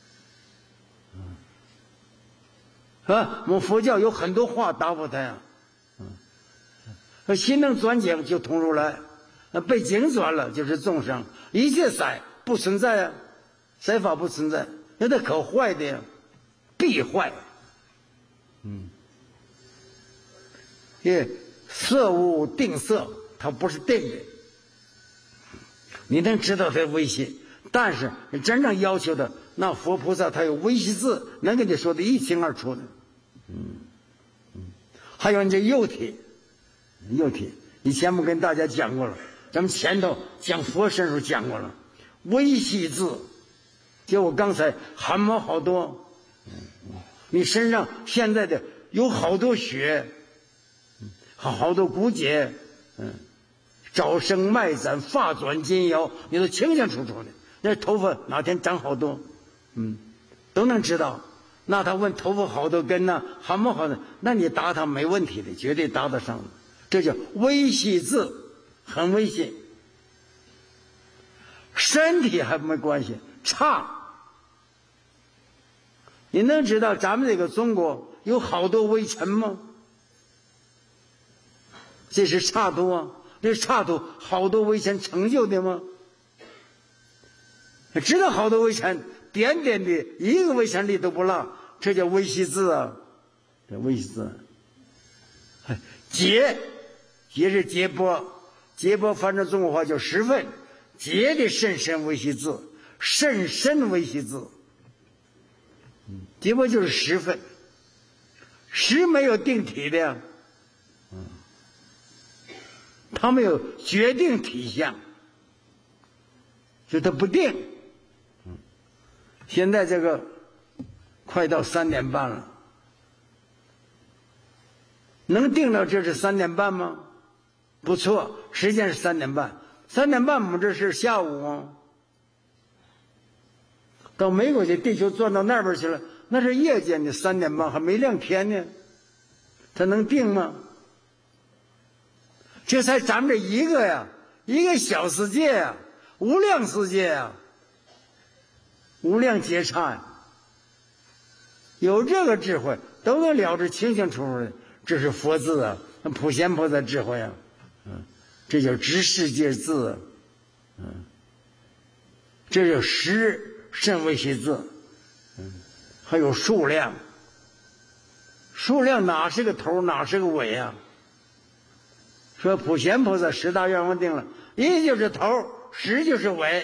嗯，啊，我们佛教有很多话答复他呀。嗯，心能转经就通如来，被经转了就是众生，一切塞不存在啊，塞法不存在，有的可坏的呀，必坏。嗯，因为色无定色，它不是定的。你能知道它的微细，但是你真正要求的，那佛菩萨他有微细字，能跟你说的一清二楚的。嗯嗯，还有你这幼体，幼体以前我跟大家讲过了，咱们前头讲佛身时候讲过了，微细字，就我刚才汗毛好多。你身上现在的有好多血，好好多骨节，嗯，早生脉展，发转筋腰，你都清清楚楚的。那头发哪天长好多，嗯，都能知道。那他问头发好多根呢，汗毛好多，那你答他没问题的，绝对答得上的。这叫微细字，很微细。身体还没关系，差。你能知道咱们这个中国有好多微尘吗？这是刹土啊，这刹土好多微尘成就的吗？知道好多微尘，点点的一个微尘里都不落，这叫微细字啊，这微细字。结，结是结波，结波翻成中国话叫十分，结的甚深微细字，甚深微细字。结果就是十分，十没有定体的呀，嗯，它没有决定体相，所以它不定。嗯，现在这个快到三点半了，能定到这是三点半吗？不错，时间是三点半，三点半我们这是下午啊。到美国去，地球转到那边去了，那是夜间的三点半，还没亮天呢，它能定吗？这才咱们这一个呀，一个小世界呀，无量世界呀，无量劫刹呀，有这个智慧都能了知清清楚楚的，这是佛字啊，普贤菩萨智慧啊，嗯，这叫知世界字啊，嗯，这叫识。甚微细字，嗯，还有数量，数量哪是个头哪是个尾啊？说普贤菩萨十大愿望定了，一就是头，十就是尾，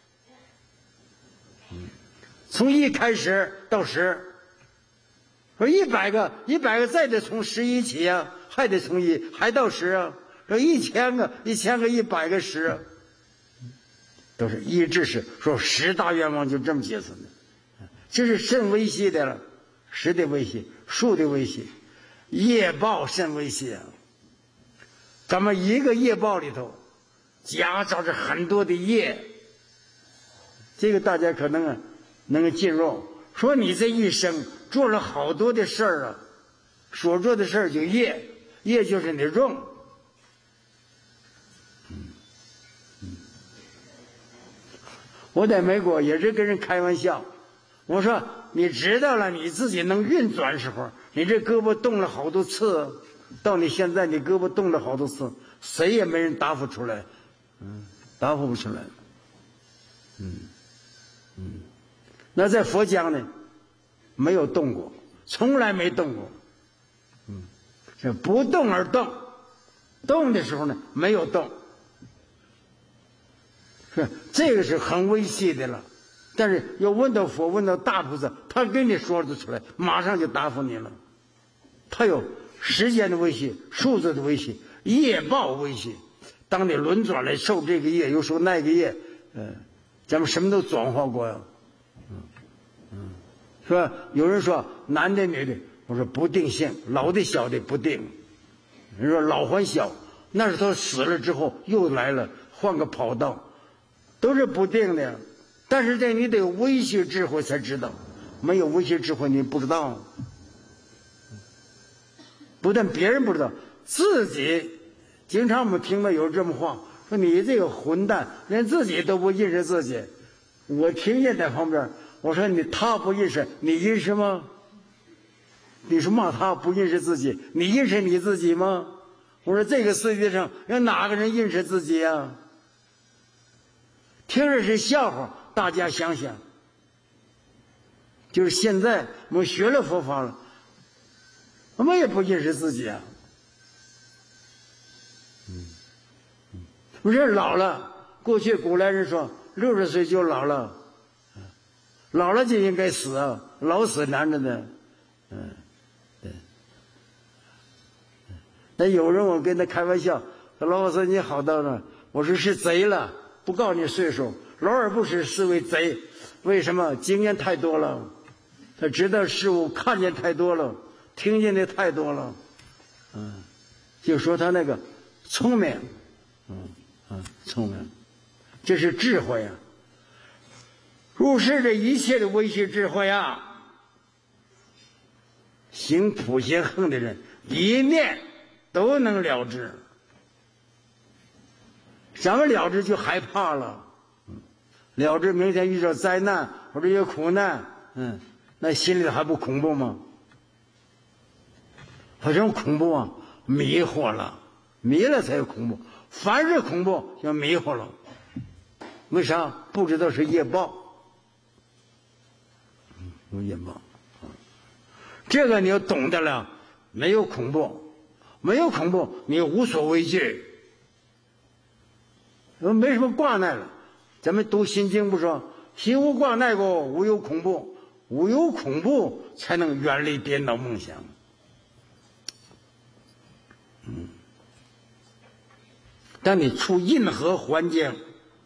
嗯，从一开始到十，说一百个一百个再得从十一起啊，还得从一还到十啊，说一千个一千个一百个十啊。都是一致是说十大愿望就这么解释的，这是甚微细的了，十的微细，数的微细，业报甚微细啊。咱们一个业报里头夹杂着很多的业，这个大家可能啊能够进入。说你这一生做了好多的事儿啊，所做的事儿就业，业就是你的用。我在美国也是跟人开玩笑，我说你知道了你自己能运转时候，你这胳膊动了好多次，到你现在你胳膊动了好多次，谁也没人答复出来，嗯，答复不出来，嗯嗯，那在佛家呢，没有动过，从来没动过，嗯，是不动而动，动的时候呢没有动。是这个是很微细的了，但是要问到佛，问到大菩萨，他跟你说得出来，马上就答复你了。他有时间的微细，数字的微细，业报微细， 当你轮转来受这个业，又受那个业，嗯，咱们什么都转化过呀，嗯嗯，是吧？有人说男的女的，我说不定性，老的小的不定。人说老还小，那是他死了之后又来了，换个跑道，都是不定的。但是这你得有微细智慧才知道，没有微细智慧你不知道。不但别人不知道，自己经常我们听到有这么话，说你这个混蛋，连自己都不认识自己。我听见在旁边，我说你他不认识，你认识吗？你说骂他不认识自己，你认识你自己吗？我说这个世界上有哪个人认识自己啊？听着是笑话，大家想想，就是现在我们学了佛法了，我们也不认识自己啊。嗯嗯，人老了，过去古来人说六十岁就老了，老了就应该死啊，老死难着呢。嗯，对。那有人我跟他开玩笑，说老师你好到了，我说是贼了，不告诉你岁数，老而不死是为贼，为什么？经验太多了，他知道事物看见太多了，听见的太多了，嗯，就说他那个聪明，嗯嗯，聪明，这是智慧啊。入世这一切的微细智慧啊，行普贤行的人一念都能了知。怎么了知就害怕了，了知明天遇到灾难或者有苦难，嗯，那心里还不恐怖吗？它什么恐怖啊？迷惑了，迷了才有恐怖。凡是恐怖就迷惑了，为啥？不知道是业报，嗯，有业报，这个你要懂得了，没有恐怖，没有恐怖，你无所畏惧，没什么挂碍了。咱们读心经不说，心无挂碍过，无有恐怖，无有恐怖才能远离颠倒梦想。嗯，当你处任何环境、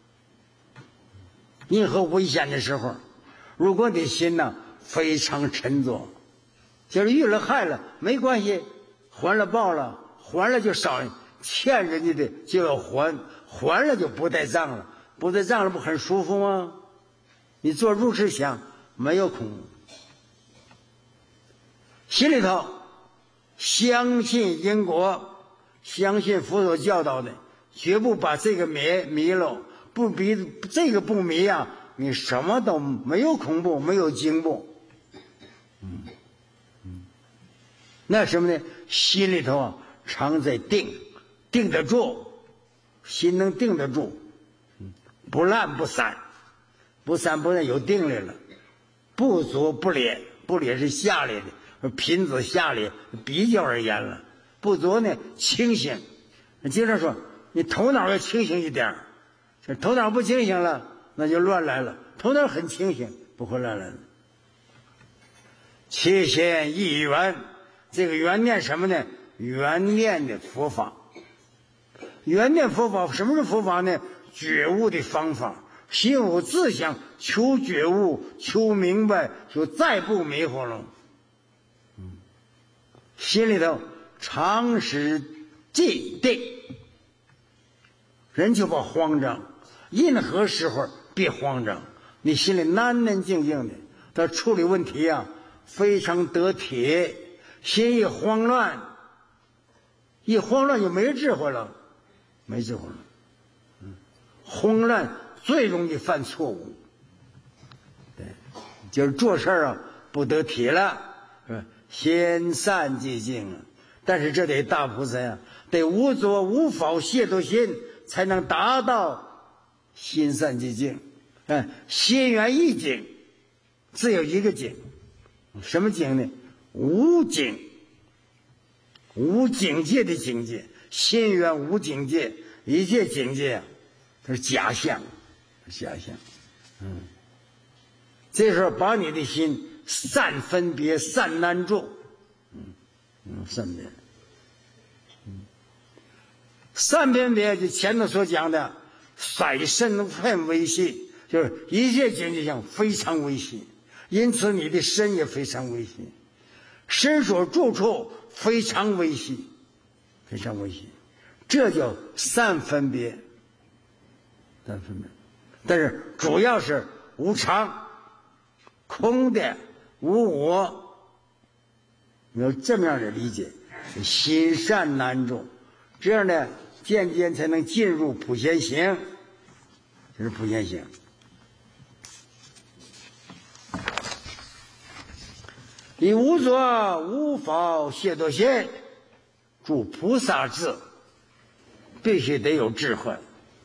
任何危险的时候，如果你心呢非常沉着，就是遇了害了没关系，还了报了，还了就少，欠人家的就要还，还了就不带账了，不带账了不很舒服吗？你做入世想，没有恐怖，心里头相信因果，相信佛所教导的，绝不把这个迷迷了，不迷这个不迷啊，你什么都没有恐怖，没有惊怖。嗯嗯，那什么呢？心里头啊常在定，定得住，心能定得住，不烂不散，不散不散有定力了，不足不劣，不劣是下列的，贫子下列比较而言了。不足呢清醒，经常说你头脑要清醒一点，这头脑不清醒了那就乱来了，头脑很清醒不会乱来了。切现一缘，这个缘念什么呢？缘念的佛法。缘念佛法，什么是佛法呢？觉悟的方法，心有自想，求觉悟，求明白，就再不迷惑了。嗯，心里头常时静定，人就不慌张，任何时候别慌张，你心里安安静静的，他处理问题啊非常得体。心一慌乱，一慌乱就没智慧了，没智慧了。嗯，慌乱最容易犯错误，对，就是做事啊不得体了，是吧？心散即静啊。但是这得大菩萨呀，得无作无否亵渎心，才能达到心散即静。嗯，心缘一境，只有一个境，什么境呢？无境，无境界的境界，心缘无境界，一切境界啊，它是假象，假象。嗯，这时候把你的心散分别，散难住。嗯嗯，散别。嗯， 三分别就前头所讲的率身很微细，就是一切境界上非常微细，因此你的身也非常微细，身所住处非常微细，非常微细，这叫三分别。三分别，但是主要是无常、空的、无我，要这么样的理解，心善难中，这样呢，渐渐才能进入普贤行。这是普贤行。以无作无法解脱心，住菩萨智，必须得有智慧。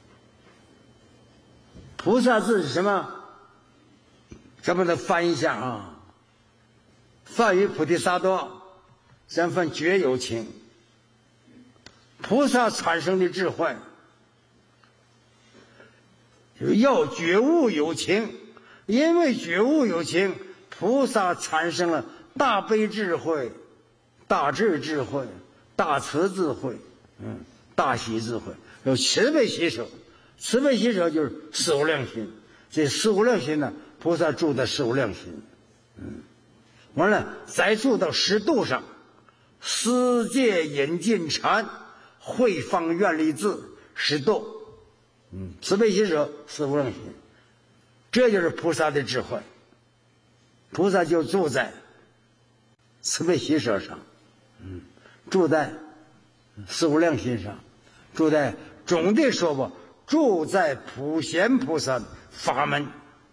菩萨智是什么？咱们的翻译一下啊。梵语菩提萨埵，咱分觉有情。菩萨产生的智慧，就是要觉悟有情，因为觉悟有情，菩萨产生了大悲智慧、大智智慧、大慈智慧，嗯，大喜智慧，有慈悲喜舍。慈悲喜舍就是四无量心，这四无量心呢，菩萨住在四无量心，嗯，完了再住到十度上，思界引进禅，慧方愿力智，十度，嗯，慈悲喜舍四无量心，这就是菩萨的智慧。菩萨就住在慈悲喜舍上，嗯，住在四无量心上，住在总的说吧。住在普贤菩萨法门，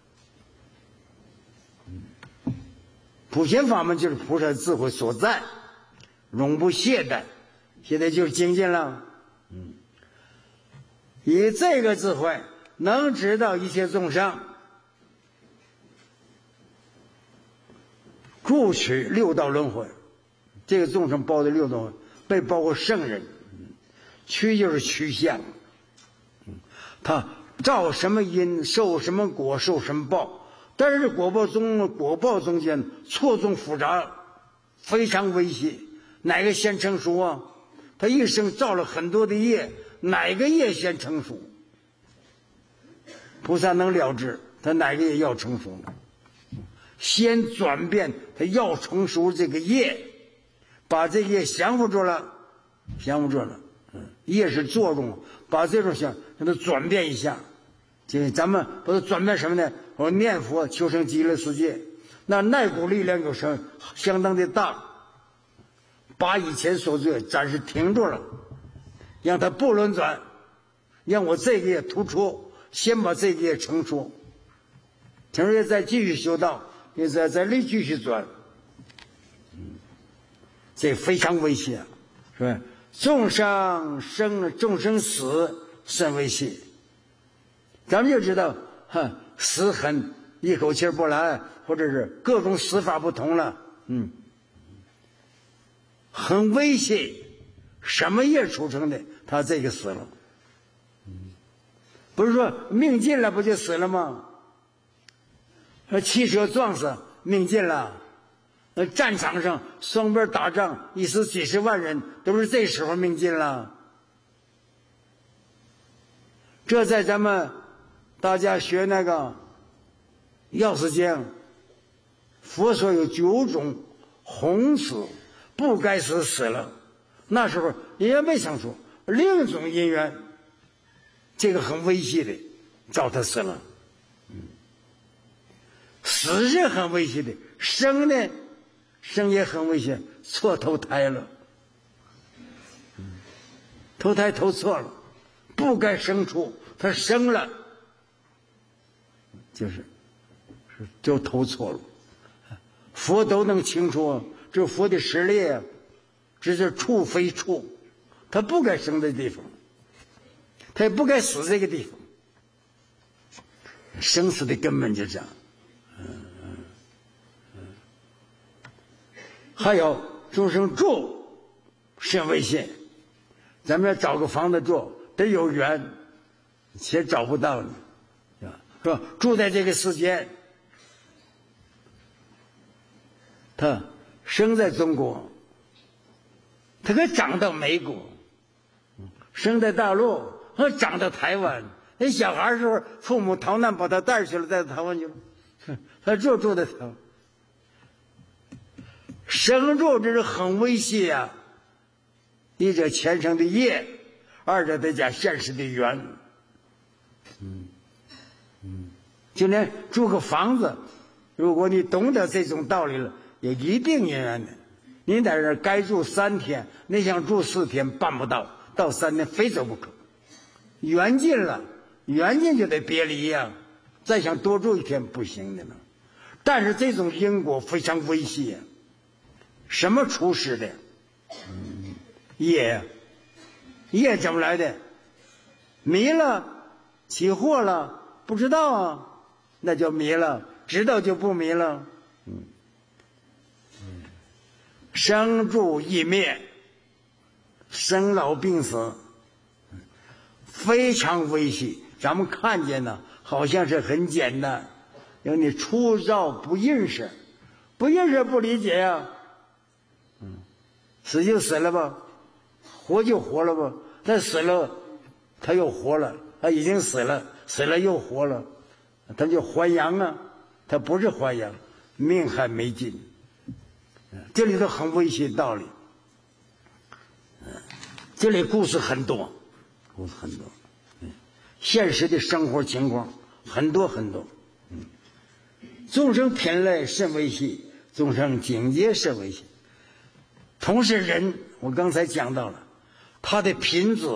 普贤法门就是菩萨智慧所在，永不懈怠。现在就是精进了，嗯，以这个智慧能知道一切众生，助取六道轮回。这个众生包的六道被包括圣人，趋就是趋向。他造什么因，受什么果，受什么报，但是果报中果报中间错综复杂，非常微细。哪个先成熟啊？他一生造了很多的业，哪个业先成熟？菩萨能了知他哪个业要成熟呢？先转变他要成熟这个业，把这个业降服住了，降服住了。嗯，业是作用，把这种想让它转变一下。这咱们把它转变什么呢？我说念佛求生极乐世界，那那股力量有什相当的大，把以前所做暂时停住了，让它不轮转，让我这个业突出，先把这个业成熟，成熟再继续修道，你再再力继续转，嗯，这非常危险，是吧？众生生，众生死，甚微细。咱们就知道，哈，死很一口气不来，或者是各种死法不同了，嗯，很微细。什么业出成的？他这个死了，嗯，不是说命尽了不就死了吗？汽车撞死，命尽了。呃，战场上双边打仗，一死几十万人，都是这时候命尽了。这在咱们大家学那个药师经，佛说有九种红死，不该死死了。那时候因为没成熟，另一种因缘，这个很危险的，找他死了。嗯，死是很危险的，生呢？生也很危险，错投胎了，嗯，投胎投错了，不该生出，他生了，就是就投错了。佛都能清楚，这佛的实力啊，这是处非处，他不该生这地方，他也不该死这个地方，生死的根本就这样。还有众生住甚危险，咱们要找个房子住，得有缘，且找不到呢，是吧？住在这个世间，他生在中国，他可长到美国， 生在大陆和长到台湾。那小孩的时候，父母逃难把他带去了，带到台湾去了，他就住在台湾。生住这是很危险啊！一者前生的业，二者再加现实的缘。嗯嗯，就连住个房子，如果你懂得这种道理了，也一定因缘的。你在这儿该住三天，你想住四天办不到，到三天非走不可。缘尽了，缘尽就得别离呀，再想多住一天不行的了。但是这种因果非常危险。什么出世的？嗯，业，业怎么来的？迷了，起惑了，不知道啊，那就迷了；知道就不迷了。嗯，嗯，生住异灭，生老病死，非常危险。咱们看见呢，好像是很简单，因为你初照不认识，不认识不理解呀、啊。嗯，死就死了吧，活就活了吧。他死了，他又活了；他已经死了，死了又活了，他就还阳啊。他不是还阳，命还没尽。这里头很危险道理。这里故事很多，故事很多，现实的生活情况很多很多。嗯，众生品类甚微细，众生境界甚微细。同时人，我刚才讲到了他的品质，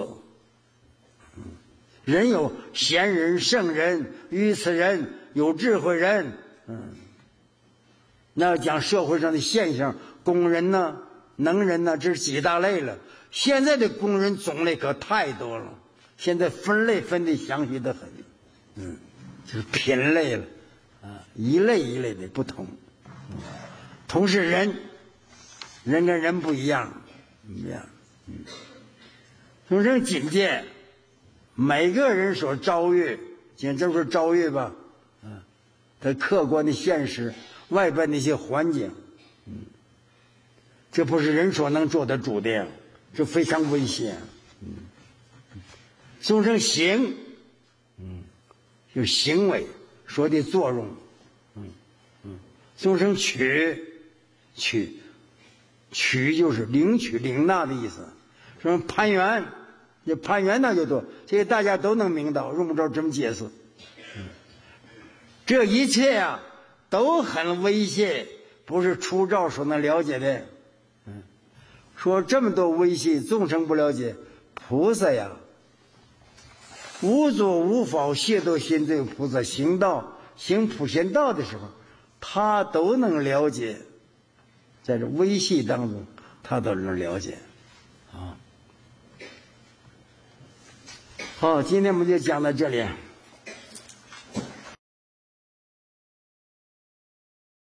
人有贤人、圣人、愚痴人，有智慧人。嗯，那讲社会上的现象，工人呢、能人呢，这是几大类了。现在的工人种类可太多了，现在分类分得详细的很。嗯，就是品类了啊，一类一类的不同。嗯，同时人。人跟人不一样，不一样。嗯，众生境界，每个人所遭遇，今这不是遭遇吧？嗯，他客观的现实，外边的一些环境，嗯，这不是人所能做得主的，这非常危险。嗯，众生行，嗯，就是行为说的作用，嗯嗯，众生取，取。取就是领取领纳的意思，说攀缘，这攀缘那就多，这些大家都能明到，用不着这么解释。嗯，这一切啊都很危险，不是初照所能了解的。嗯，说这么多危险，众生不了解，菩萨呀，无作无fal亵渎心罪，菩萨行道行普贤道的时候，他都能了解。在这微细当中，他都能了解，啊。好，今天我们就讲到这里。